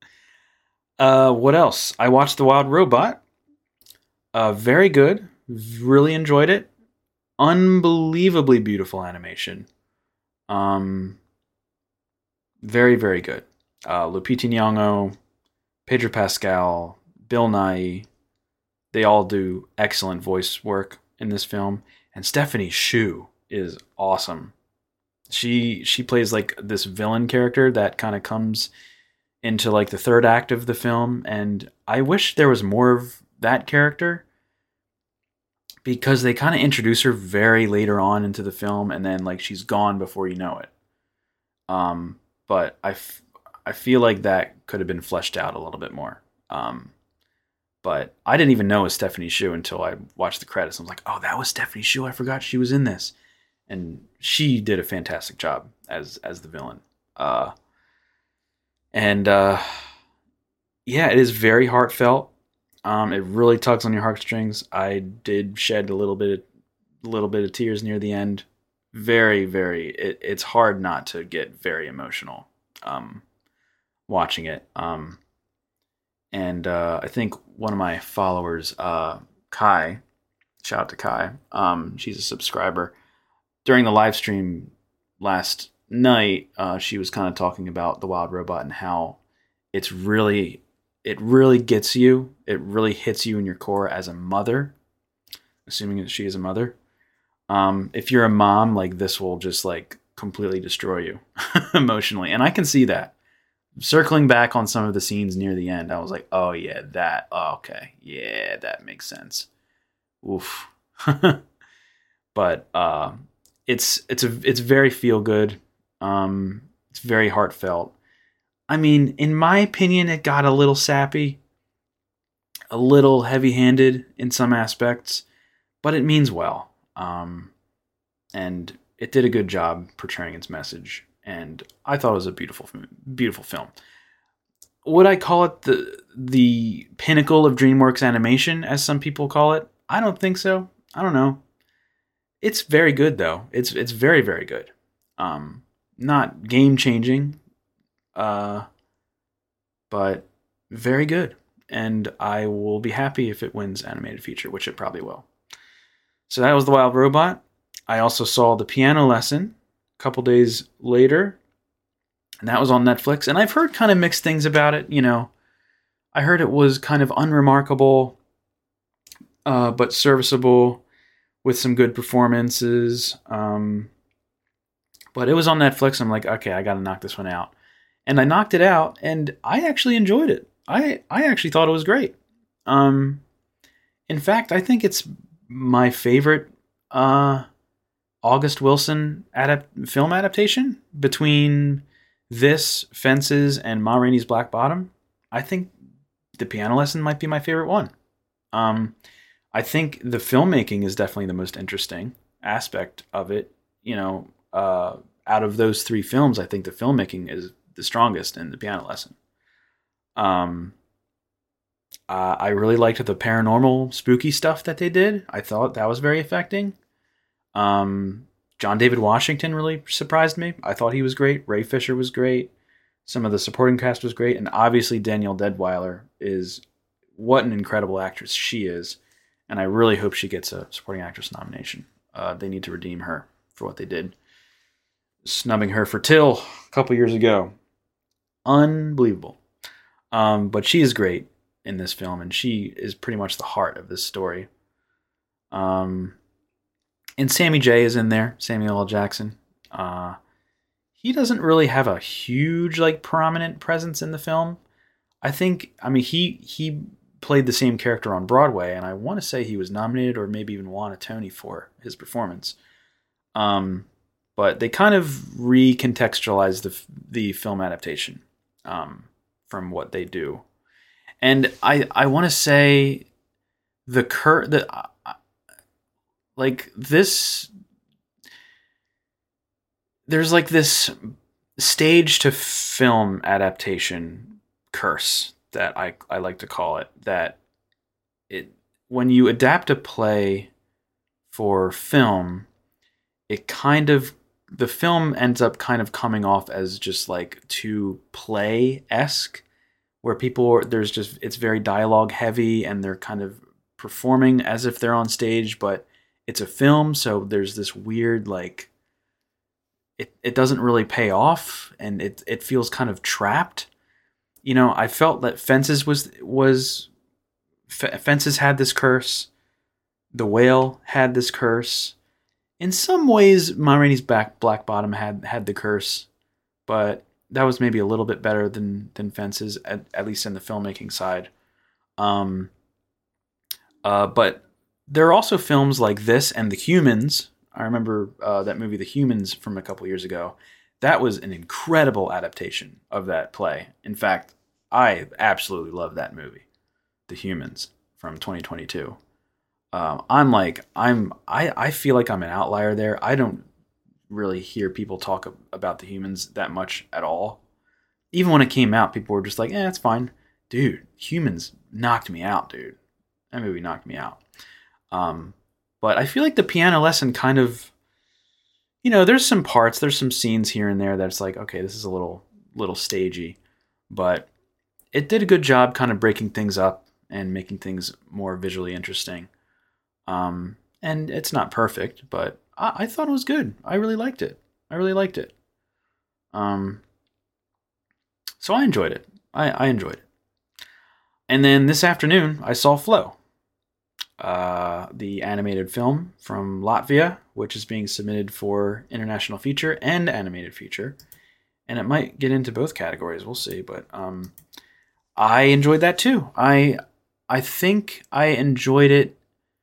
uh, what else? I watched The Wild Robot. Uh, very good. Really enjoyed it. Unbelievably beautiful animation. Um, very, very good. Uh, Lupita Nyong'o, Pedro Pascal, Bill Nighy. They all do excellent voice work in this film. And Stephanie Hsu is awesome. She she plays like this villain character that kind of comes into like the third act of the film. And I wish there was more of that character, because they kind of introduce her very later on into the film, and then like she's gone before you know it. Um, but I, f- I feel like that could have been fleshed out a little bit more. Um, But I didn't even know it was Stephanie Hsu until I watched the credits. I was like, oh, that was Stephanie Hsu. I forgot she was in this. And she did a fantastic job as as the villain. Uh, and uh, yeah, it is very heartfelt. Um, it really tugs on your heartstrings. I did shed a little bit, a little bit of tears near the end. Very, very. It, it's hard not to get very emotional um, watching it. Um, And uh, I think one of my followers, uh, Kai, shout out to Kai, um, she's a subscriber. During the live stream last night, uh, she was kind of talking about The Wild Robot and how it's really, it really gets you. It really hits you in your core as a mother, assuming that she is a mother. Um, if you're a mom, like this will just like completely destroy you emotionally. And I can see that. Circling back on some of the scenes near the end, I was like, oh yeah, that, oh, okay. Yeah, that makes sense. Oof. But uh, it's it's a it's very feel good. Um, it's very heartfelt. I mean, in my opinion, it got a little sappy, a little heavy-handed in some aspects, but it means well. Um, and it did a good job portraying its message. And I thought it was a beautiful, beautiful film. Would I call it the the pinnacle of DreamWorks animation, as some people call it? I don't think so. I don't know. It's very good, though. It's it's very, very good. Um, not game-changing, uh, but very good. And I will be happy if it wins animated feature, which it probably will. So that was The Wild Robot. I also saw The Piano Lesson couple days later, and that was on Netflix, and I've heard kind of mixed things about it. You know, I heard it was kind of unremarkable, uh, but serviceable, with some good performances, um, but it was on Netflix. I'm like, okay, I gotta knock this one out, and I knocked it out, and I actually enjoyed it. I, I actually thought it was great. Um, in fact, I think it's my favorite uh, August Wilson adapt- film adaptation between this, Fences, and Ma Rainey's Black Bottom. I think The Piano Lesson might be my favorite one. Um, I think the filmmaking is definitely the most interesting aspect of it. You know, uh, out of those three films, I think the filmmaking is the strongest in The Piano Lesson. Um, uh, I really liked the paranormal, spooky stuff that they did. I thought that was very affecting. Um, John David Washington really surprised me. I thought he was great. Ray Fisher was great. Some of the supporting cast was great. And obviously Danielle Deadwyler is, what an incredible actress she is. And I really hope she gets a supporting actress nomination. Uh, they need to redeem her for what they did. Snubbing her for Till a couple years ago. Unbelievable. Um, but she is great in this film, and she is pretty much the heart of this story. Um, and Sammy J is in there, Samuel L. Jackson. Uh, he doesn't really have a huge, like, prominent presence in the film. I think, I mean, he he played the same character on Broadway, and I want to say he was nominated or maybe even won a Tony for his performance. Um, but they kind of recontextualized the the film adaptation um, from what they do. And I, I want to say the cur the uh, like this there's like this stage to film adaptation curse that I I like to call it, that it when you adapt a play for film, it kind of the film ends up kind of coming off as just like too play-esque, where people are, there's just it's very dialogue heavy and they're kind of performing as if they're on stage, but it's a film, so there's this weird like it it doesn't really pay off and it it feels kind of trapped. You know, I felt that Fences was was F- Fences had this curse. The Whale had this curse. In some ways, Ma Rainey's back Black Bottom had had the curse, but that was maybe a little bit better than than Fences, at, at least in the filmmaking side. Um, uh, but there are also films like this and The Humans. I remember uh, that movie, The Humans, from a couple years ago. That was an incredible adaptation of that play. In fact, I absolutely love that movie, The Humans, from twenty twenty-two. Um, I'm like, I'm, I, I feel like I'm an outlier there. I don't really hear people talk about The Humans that much at all. Even when it came out, people were just like, eh, it's fine. Dude, Humans knocked me out, dude. That movie knocked me out. Um, but I feel like The Piano Lesson kind of, you know, there's some parts, there's some scenes here and there that's like, okay, this is a little, little stagey, but it did a good job kind of breaking things up and making things more visually interesting. Um, and it's not perfect, but I, I thought it was good. I really liked it. I really liked it. Um, so I enjoyed it. I, I enjoyed it. And then this afternoon, I saw Flow, uh, the animated film from Latvia, which is being submitted for international feature and animated feature. And it might get into both categories. We'll see. But um, I enjoyed that too. I I think I enjoyed it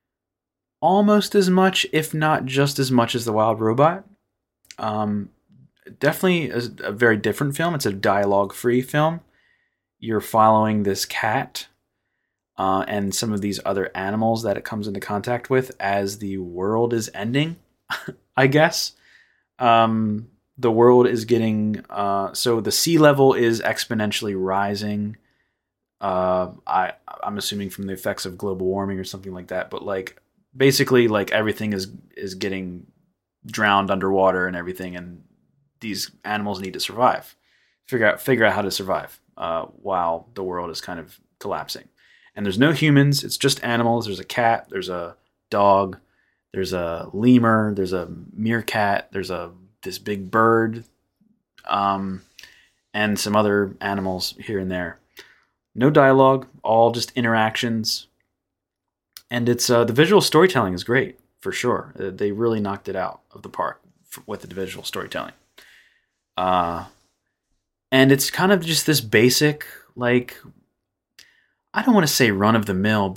almost as much, if not just as much, as The Wild Robot. Um, definitely a, a very different film. It's a dialogue-free film. You're following this cat uh, and some of these other animals that it comes into contact with as the world is ending, I guess. Um, the world is getting... Uh, so the sea level is exponentially rising. Uh, I, I'm assuming from the effects of global warming or something like that. But like... Basically, like everything is is getting drowned underwater and everything, and these animals need to survive. Figure out figure out how to survive uh, while the world is kind of collapsing. And there's no humans; it's just animals. There's a cat, there's a dog, there's a lemur, there's a meerkat, there's a this big bird, um, and some other animals here and there. No dialogue, all just interactions. And it's uh, the visual storytelling is great, for sure. Uh, they really knocked it out of the park f- with the visual storytelling. Uh, and it's kind of just this basic, like, I don't want to say run of the mill, but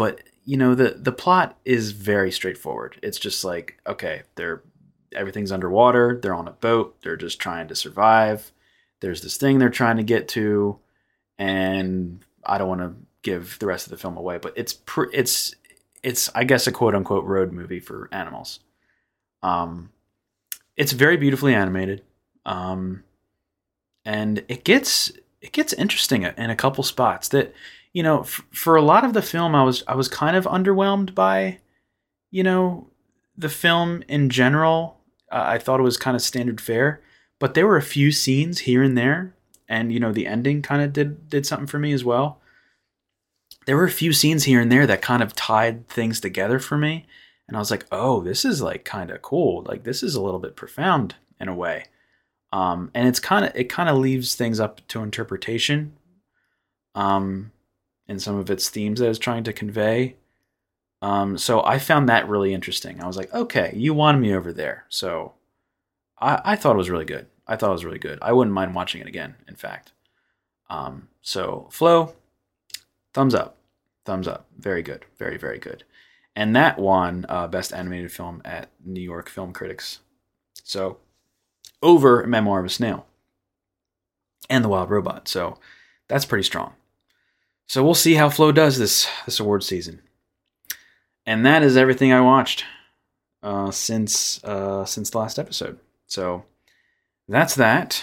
you know, the the plot is very straightforward. It's just like, okay, they're everything's underwater. They're on a boat. They're just trying to survive. There's this thing they're trying to get to, and I don't want to give the rest of the film away, but it's pr- it's it's I guess a quote unquote road movie for animals. Um, it's very beautifully animated, um, and it gets it gets interesting in a couple spots that, you know, f- for a lot of the film, I was I was kind of underwhelmed by, you know, the film in general. Uh, I thought it was kind of standard fare, but there were a few scenes here and there, and you know, the ending kind of did did something for me as well. There were a few scenes here and there that kind of tied things together for me, and I was like, oh, this is like kind of cool. Like this is a little bit profound in a way, um, and it's kind of it kind of leaves things up to interpretation. Um, in some of its themes that it's trying to convey. Um, so I found that really interesting. I was like, okay, you wanted me over there. So I, I thought it was really good. I thought it was really good. I wouldn't mind watching it again, in fact. Um, so Flow, thumbs up. Thumbs up. Very good. Very, very good. And that won uh, Best Animated Film at New York Film Critics. So over Memoir of a Snail and The Wild Robot. So that's pretty strong. So we'll see how Flow does this this award season. And that is everything I watched uh, since uh, since the last episode. So that's that.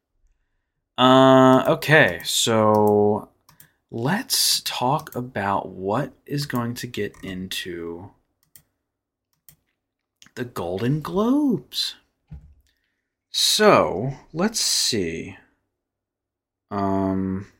Uh, okay, so let's talk about what is going to get into the Golden Globes. So let's see. Um,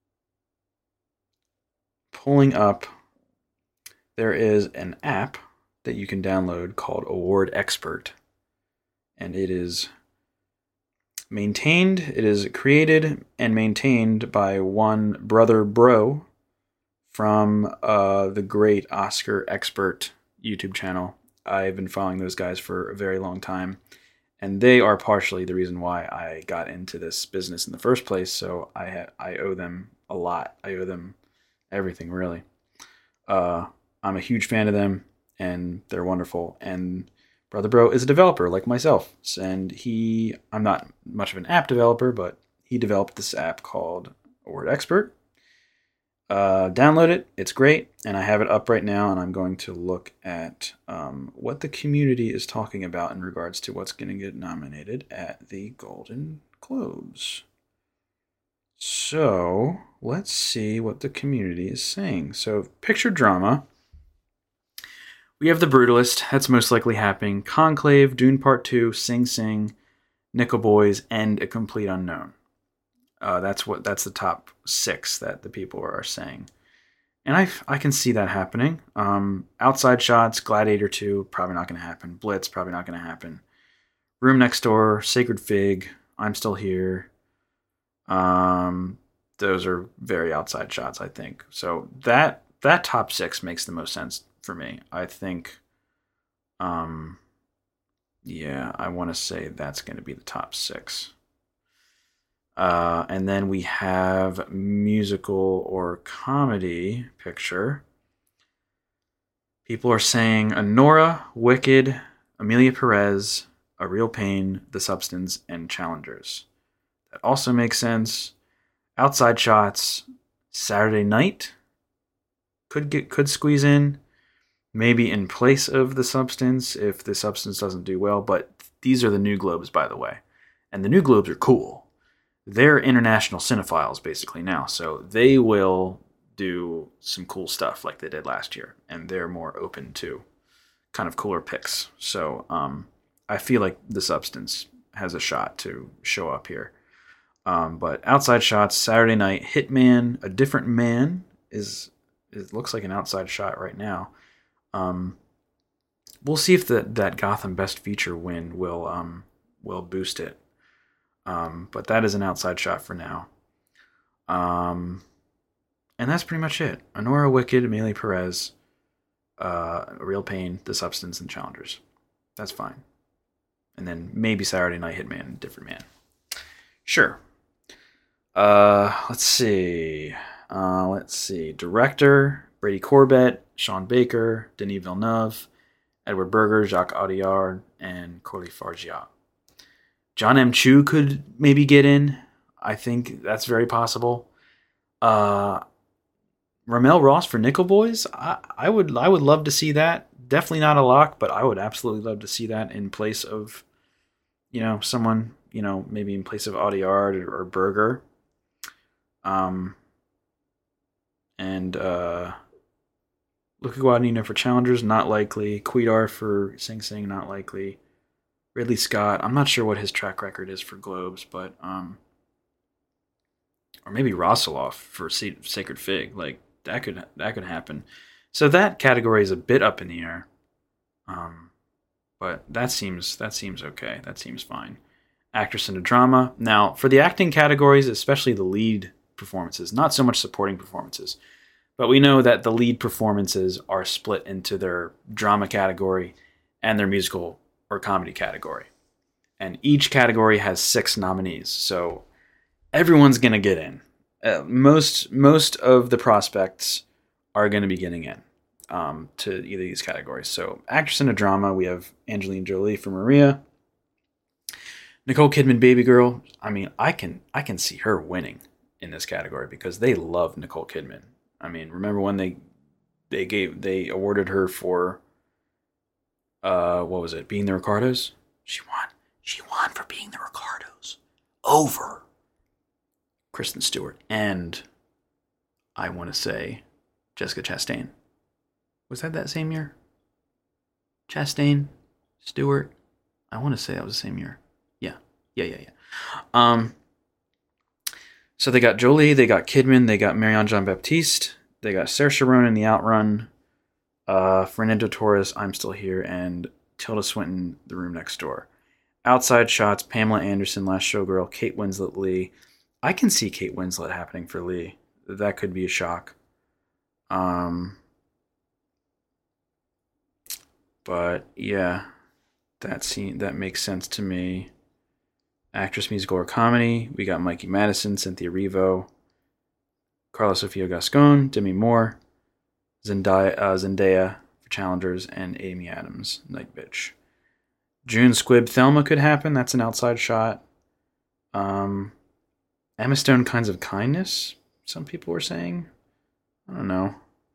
pulling up. There is an app that you can download called Award Expert, and it is maintained, it is created and maintained by one Brother Bro from uh, the great Oscar Expert YouTube channel. I've been following those guys for a very long time, and they are partially the reason why I got into this business in the first place, so I ha- I owe them a lot. I owe them everything, really. Uh... I'm a huge fan of them, and they're wonderful. And Brother Bro is a developer like myself, and he, I'm not much of an app developer, but he developed this app called Award Expert. Uh, download it. It's great, and I have it up right now, and I'm going to look at um, what the community is talking about in regards to what's going to get nominated at the Golden Globes. So, let's see what the community is saying. So, picture drama. We have The Brutalist, that's most likely happening, Conclave, Dune Part two, Sing Sing, Nickel Boys, and A Complete Unknown. Uh, that's what that's the top six that the people are saying. And I, I can see that happening. Um, Outside Shots, Gladiator two, probably not going to happen. Blitz, probably not going to happen. Room Next Door, Sacred Fig, I'm Still Here. Um, those are very outside shots, I think. So that that top six makes the most sense for me. I think, um, yeah, I want to say that's going to be the top six. Uh, and then we have musical or comedy picture. People are saying Anora, Wicked, Amelia Perez, A Real Pain, The Substance, and Challengers. That also makes sense. Outside Shots, Saturday Night could get could squeeze in. Maybe in place of The Substance if The Substance doesn't do well. But these are the new Globes, by the way. And the new Globes are cool. They're international cinephiles, basically, now. So they will do some cool stuff like they did last year. And they're more open to kind of cooler picks. So um, I feel like The Substance has a shot to show up here. Um, but Outside Shots, Saturday Night, Hitman, A Different Man is it looks like an outside shot right now. Um, we'll see if the, that Gotham Best Feature win will um, will boost it. Um, but that is an outside shot for now. Um, and that's pretty much it. Anora, Wicked, Amelia Perez, uh, Real Pain, The Substance, and Challengers. That's fine. And then maybe Saturday Night, Hitman, Different Man. Sure. Uh, let's see. Uh, let's see. Director, Brady Corbett, Sean Baker, Denis Villeneuve, Edward Berger, Jacques Audiard, and Corey Fargiat. John M. Chu could maybe get in. I think that's very possible. Uh, Ramel Ross for Nickel Boys. I, I would I would love to see that. Definitely not a lock, but I would absolutely love to see that in place of, you know, someone, you know, maybe in place of Audiard or, or Berger. Um, and uh, Luca Guadagnino for Challengers, not likely. Cuidar for Sing Sing, not likely. Ridley Scott, I'm not sure what his track record is for Globes, but um, or maybe Rosoloff for Sacred Fig, like that could that could happen. So that category is a bit up in the air, um, but that seems that seems okay. That seems fine. Actress in a drama. Now for the acting categories, especially the lead performances, not so much supporting performances, but we know that the lead performances are split into their drama category and their musical or comedy category. And each category has six nominees. So everyone's going to get in. Uh, most most of the prospects are going to be getting in um, to either of these categories. So actress in a drama, we have Angelina Jolie for Maria. Nicole Kidman, Baby Girl. I mean, I can I can see her winning in this category because they love Nicole Kidman. I mean, remember when they they gave they awarded her for Uh, what was it? Being the Ricardos? She won. She won for Being the Ricardos over Kristen Stewart and I want to say Jessica Chastain. Was that that same year? Chastain, Stewart. I want to say that was the same year. Yeah, yeah, yeah, yeah. Um. So they got Jolie, they got Kidman, they got Marianne Jean-Baptiste, they got Saoirse Ronan in The Outrun. Uh, Fernando Torres, I'm Still Here, and Tilda Swinton, The Room Next Door. Outside shots, Pamela Anderson, Last Showgirl, Kate Winslet, Lee. I can see Kate Winslet happening for Lee. That could be a shock. Um, but yeah, that scene that makes sense to me. Actress, musical, or comedy. We got Mikey Madison, Cynthia Erivo, Carla Sofia Gascon, Demi Moore. Zendaya, uh, Zendaya for Challengers, and Amy Adams, Night Bitch. June Squibb, Thelma could happen. That's an outside shot. Um, Emma Stone, Kinds of Kindness, some people were saying. I don't know.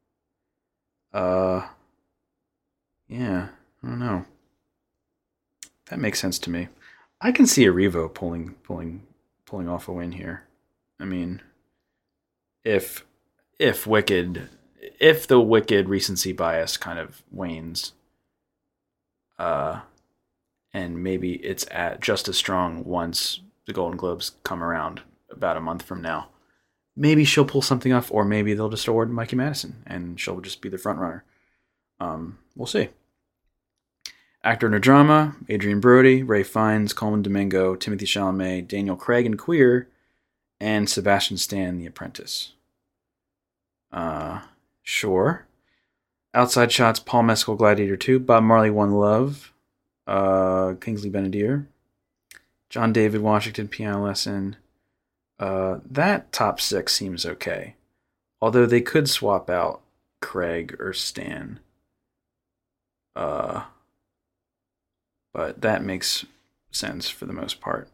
Uh, yeah, I don't know. That makes sense to me. I can see Erivo pulling, pulling, pulling off a win here. I mean, if if Wicked. If the Wicked recency bias kind of wanes, uh, and maybe it's at just as strong once the Golden Globes come around about a month from now, maybe she'll pull something off, or maybe they'll just award Mikey Madison and she'll just be the front runner. Um, we'll see. Actor in a drama: Adrian Brody, Ray Fiennes, Coleman Domingo, Timothy Chalamet, Daniel Craig in Queer, and Sebastian Stan, The Apprentice. Uh... Sure. Outside shots: Paul Mescal, Gladiator two, Bob Marley, One Love, uh, Kingsley Benadir, John David Washington, Piano Lesson. Uh, that top six seems okay. Although they could swap out Craig or Stan. Uh, but that makes sense for the most part.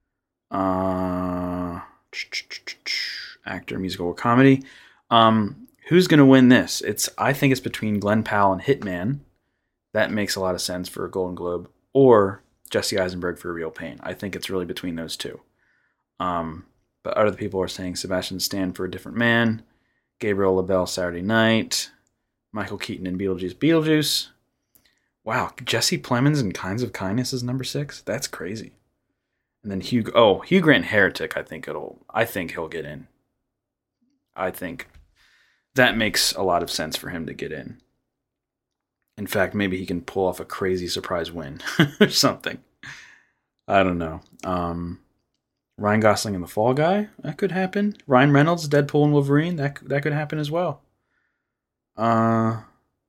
Uh, actor, musical, or comedy. Um... Who's going to win this? It's I think it's between Glenn Powell and Hitman. That makes a lot of sense for a Golden Globe. Or Jesse Eisenberg for Real Pain. I think it's really between those two. Um, but other people are saying Sebastian Stan for A Different Man, Gabriel LaBelle, Saturday Night, Michael Keaton in Beetlejuice, Beetlejuice. Wow, Jesse Plemons in Kinds of Kindness is number six. That's crazy. And then Hugh. Oh, Hugh Grant, Heretic. I think it'll. I think he'll get in. I think. That makes a lot of sense for him to get in. In fact, maybe he can pull off a crazy surprise win or something. I don't know. Um, Ryan Gosling and The Fall Guy, that could happen. Ryan Reynolds, Deadpool and Wolverine, that that could happen as well. Uh,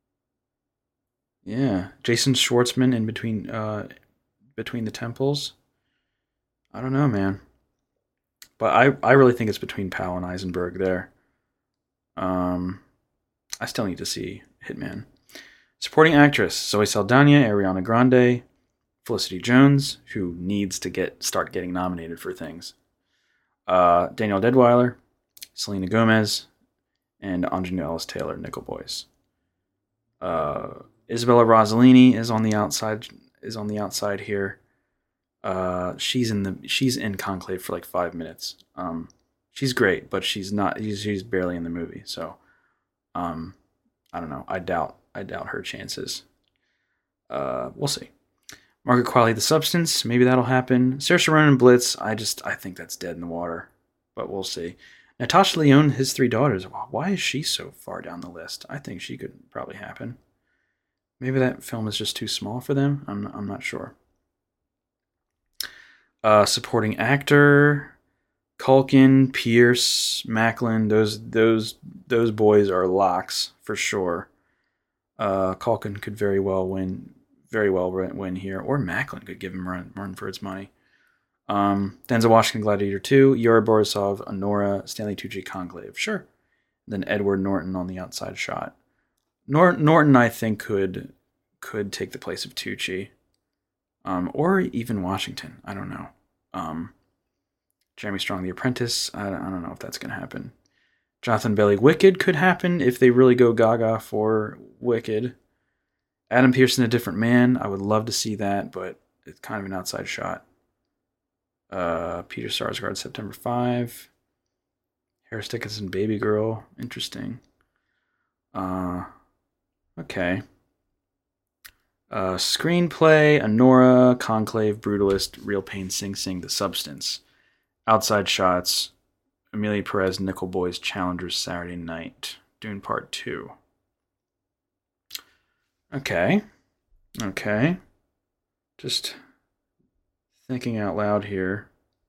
yeah, Jason Schwartzman in between uh, between the temples. I don't know, man. But I, I really think it's between Powell and Eisenberg there. Um, I still need to see Hitman. Supporting actress: Zoe Saldana, Ariana Grande, Felicity Jones, who needs to get start getting nominated for things. Uh, Danielle Deadwyler, Selena Gomez, and Anjanou Ellis-Taylor, Nickel Boys. Uh, Isabella Rossellini is on the outside. Is on the outside here. Uh, she's in the she's in Conclave for like five minutes. Um, she's great, but she's not. She's barely in the movie, so um, I don't know. I doubt. I doubt her chances. Uh, we'll see. Margaret Qualley, The Substance. Maybe that'll happen. Saoirse Ronan, Blitz. I just I think that's dead in the water, but we'll see. Natasha Lyonne, His Three Daughters. Why is she so far down the list? I think she could probably happen. Maybe that film is just too small for them. I'm I'm not sure. Uh, supporting actor: Culkin, Pierce, Macklin. Those those those boys are locks for sure. Uh, Culkin could very well win, very well win here, or Macklin could give him a run, run for its money. Um, Denzel Washington, Gladiator two, Yuri Borisov, Honora, Stanley Tucci, Conclave. Sure. Then Edward Norton on the outside shot. Nor- Norton, I think, could could take the place of Tucci. Um, or even Washington. I don't know. Um, Jeremy Strong, The Apprentice. I don't, I don't know if that's going to happen. Jonathan Bailey, Wicked could happen if they really go gaga for Wicked. Adam Pearson, A Different Man. I would love to see that, but it's kind of an outside shot. Uh, Peter Sarsgaard, September fifth. Harris Dickinson, Baby Girl. Interesting. Uh, okay. Uh, screenplay: Honora, Conclave, Brutalist, Real Pain, Sing Sing, The Substance. Outside shots: Amelia Perez, Nickel Boys, Challengers, Saturday Night, Dune Part two. Okay. Okay. Just thinking out loud here.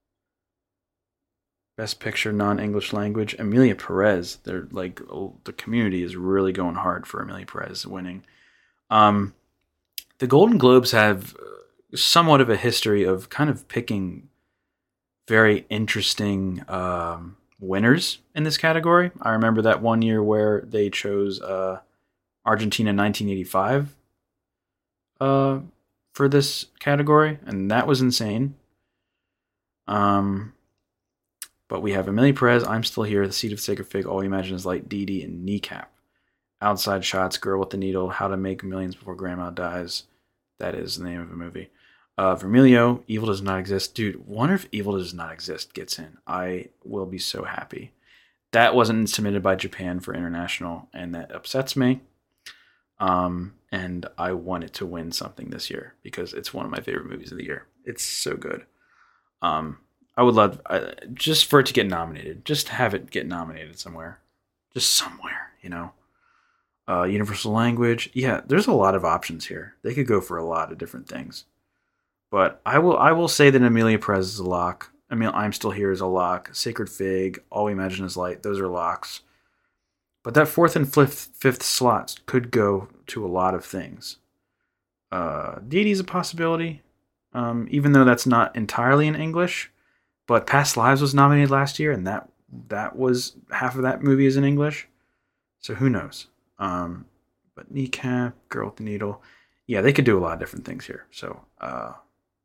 Best Picture, non-English language. Amelia Perez. They're like the community is really going hard for Amelia Perez winning. Um, the Golden Globes have somewhat of a history of kind of picking very interesting um, winners in this category. I remember that one year where they chose uh, Argentina nineteen eighty-five uh, for this category, and that was insane. Um, but we have Amelia Perez, I'm Still Here, The Seed of Sacred Fig, All We Imagine Is Light, Dee Dee, and Kneecap. Outside shots: Girl with the Needle, How to Make Millions Before Grandma Dies. That is the name of a movie. Uh, Vermilio, Evil Does Not Exist. Dude, wonder if Evil Does Not Exist gets in. I will be so happy. That wasn't submitted by Japan for international, and that upsets me. Um, and I want it to win something this year because it's one of my favorite movies of the year. It's so good. Um, I would love uh, just for it to get nominated. Just have it get nominated somewhere. Just somewhere, you know. Uh, universal language. Yeah, there's a lot of options here. They could go for a lot of different things. But I will I will say that Amelia Perez is a lock. I mean, I'm Still Here is a lock. Sacred Fig, All We Imagine Is Light. Those are locks. But that fourth and fifth, fifth slots could go to a lot of things. Uh, Dee Dee's a possibility, um, even though that's not entirely in English. But Past Lives was nominated last year, and that that was half of that movie is in English. So who knows? Um, but Kneecap, Girl with the Needle. Yeah, they could do a lot of different things here. So, uh,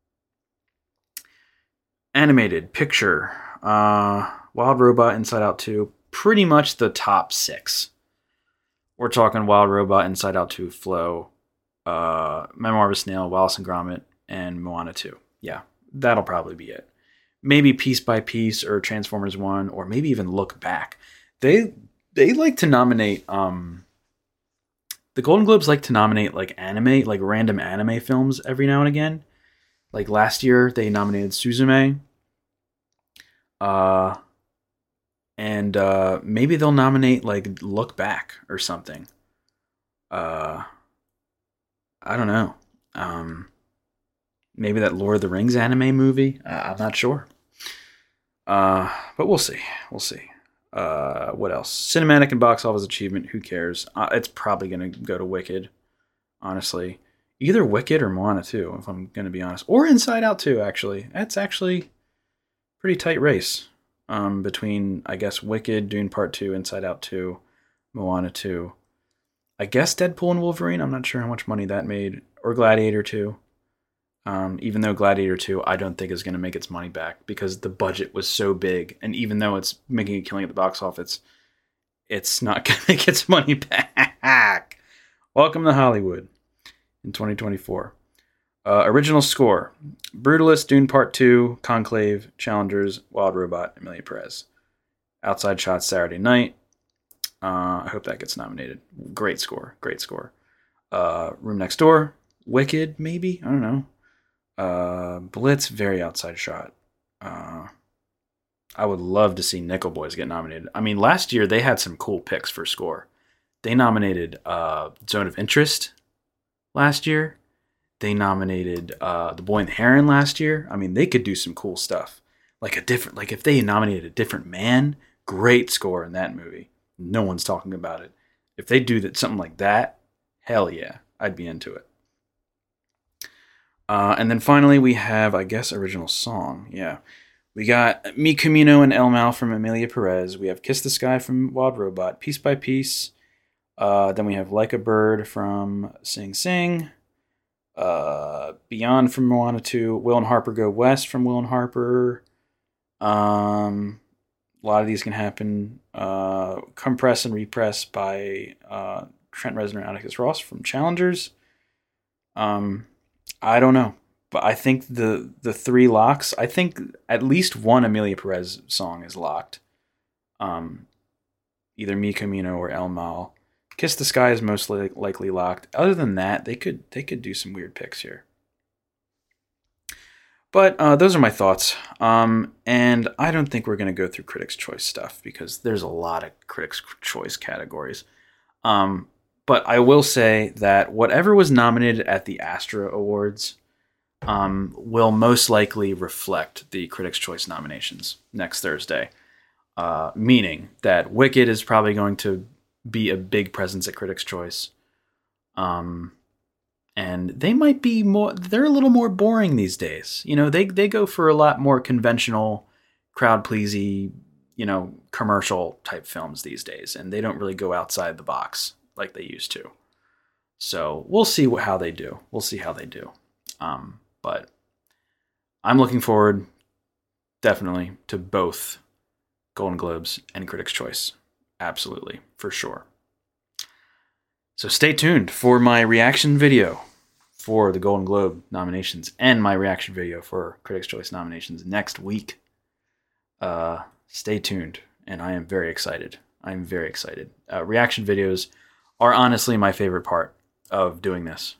animated picture. Uh, Wild Robot, Inside Out two. Pretty much the top six. We're talking Wild Robot, Inside Out two, Flow, uh, Memoir of a Snail, Wallace and Gromit, and Moana two. Yeah, that'll probably be it. Maybe Piece by Piece or Transformers one, or maybe even Look Back. They they like to nominate... Um, the Golden Globes like to nominate like anime, like random anime films every now and again. Like last year, they nominated Suzume. Uh, and uh, maybe they'll nominate like Look Back or something. Uh, I don't know. Um, maybe that Lord of the Rings anime movie. Uh, I'm not sure. Uh, but we'll see. We'll see. Uh, what else? Cinematic and box office achievement. Who cares? Uh, it's probably going to go to Wicked, honestly. Either Wicked or Moana two, if I'm going to be honest. Or Inside Out two, actually. That's actually pretty tight race um, between, I guess, Wicked, Dune Part two, Inside Out two, Moana two. I guess Deadpool and Wolverine. I'm not sure how much money that made, or Gladiator two. Um, even though Gladiator two, I don't think is going to make its money back because the budget was so big, and even though it's making a killing at the box office, it's not going to make its money back. Welcome to Hollywood in twenty twenty-four. Uh, original score: Brutalist, Dune Part two, Conclave, Challengers, Wild Robot, Amelia Perez. Outside Shot, Saturday Night. Uh, I hope that gets nominated. Great score, great score. Uh, Room Next Door, Wicked, maybe? I don't know. Uh, Blitz, very outside shot. Uh, I would love to see Nickel Boys get nominated. I mean, last year they had some cool picks for score. They nominated uh, Zone of Interest last year. They nominated uh, The Boy and the Heron last year. I mean, they could do some cool stuff. Like a different, like if they nominated A Different Man, great score in that movie. No one's talking about it. If they do that, something like that, hell yeah, I'd be into it. Uh, and then finally, we have, I guess, original song. Yeah. We got Mi Camino and El Mal from Amelia Perez. We have Kiss the Sky from Wild Robot. Piece by Piece. Uh, then we have Like a Bird from Sing Sing. Uh, Beyond from Moana two. Will and Harper Go West from Will and Harper. Um, a lot of these can happen. Uh, Compress and Repress by uh, Trent Reznor and Atticus Ross from Challengers. Um... I don't know, but I think the the three locks, I think at least one Amelia Perez song is locked. Um, either Mi Camino or El Mal. Kiss the Sky is most li- likely locked. Other than that, they could they could do some weird picks here. But uh, those are my thoughts. Um, and I don't think we're going to go through Critics' Choice stuff because there's a lot of Critics' Choice categories. Um, But I will say that whatever was nominated at the Astra Awards um, will most likely reflect the Critics' Choice nominations next Thursday. Uh, meaning that Wicked is probably going to be a big presence at Critics' Choice. Um, and they might be more, they're a little more boring these days. You know, they, they go for a lot more conventional, crowd-pleasy, you know, commercial type films these days. And they don't really go outside the box like they used to. So we'll see what, how they do. We'll see how they do. Um, but I'm looking forward, definitely, to both Golden Globes and Critics' Choice. Absolutely, for sure. So stay tuned for my reaction video for the Golden Globe nominations and my reaction video for Critics' Choice nominations next week. Uh, stay tuned, and I am very excited. I'm very excited. Uh, reaction videos are honestly my favorite part of doing this.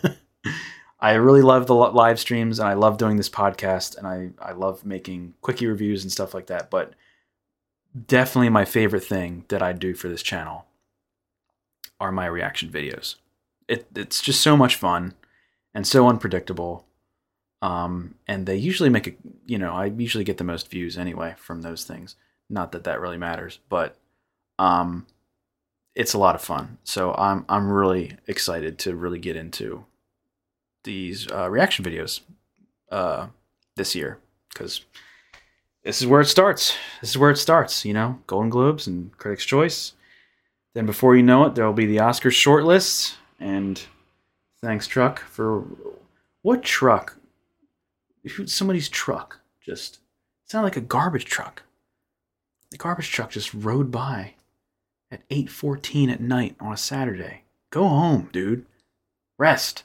I really love the live streams, and I love doing this podcast, and I, I love making quickie reviews and stuff like that, but definitely my favorite thing that I do for this channel are my reaction videos. It, it's just so much fun and so unpredictable, um, and they usually make a, you know, I usually get the most views anyway from those things. Not that that really matters, but um, it's a lot of fun. So I'm I'm really excited to really get into these uh, reaction videos uh, this year, because this is where it starts. This is where it starts, you know, Golden Globes and Critics' Choice. Then before you know it, there will be the Oscars shortlists. And thanks, truck, for what truck? Somebody's truck just sounded like a garbage truck. The garbage truck just rode by at eight fourteen at night on a Saturday. Go home, dude. Rest.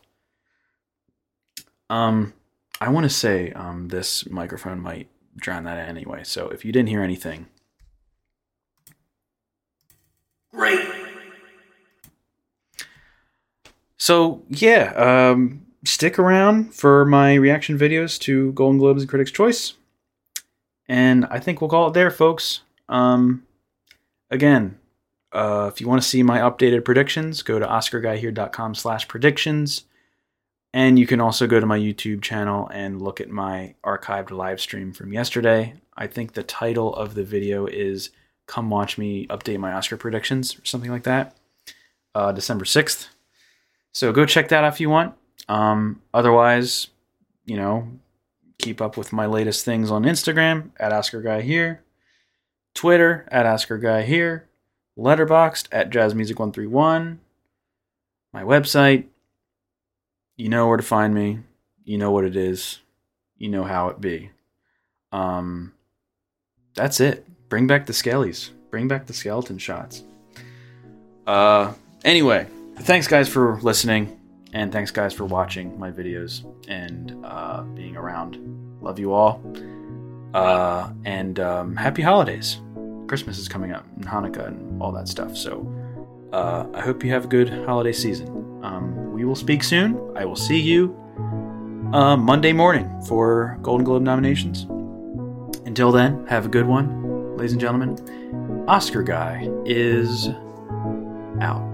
Um, I want to say um, this microphone might drown that anyway. So if you didn't hear anything, great. So yeah, um, stick around for my reaction videos to Golden Globes and Critics' Choice, and I think we'll call it there, folks. Um, again, uh, if you want to see my updated predictions, go to oscar guy here dot com slash predictions. And you can also go to my YouTube channel and look at my archived live stream from yesterday. I think the title of the video is Come Watch Me Update My Oscar Predictions, or something like that. Uh, December sixth. So go check that out if you want. Um, otherwise, you know, keep up with my latest things on Instagram, at Oscar Guy Here. Twitter, at Oscar Guy Here. Letterboxd, at Jazz Music one three one. my website. You know where to find me. You know what it is. You know how it be. Um, that's it. Bring back the skellies. Bring back the skeleton shots. Uh, anyway, thanks guys for listening, and thanks guys for watching my videos and uh, being around. Love you all. Uh, and um, happy holidays. Christmas is coming up, and Hanukkah and all that stuff. So uh, I hope you have a good holiday season. Um, we will speak soon. I will see you uh, Monday morning for Golden Globe nominations. Until then, have a good one, ladies and gentlemen. Oscar Guy is out.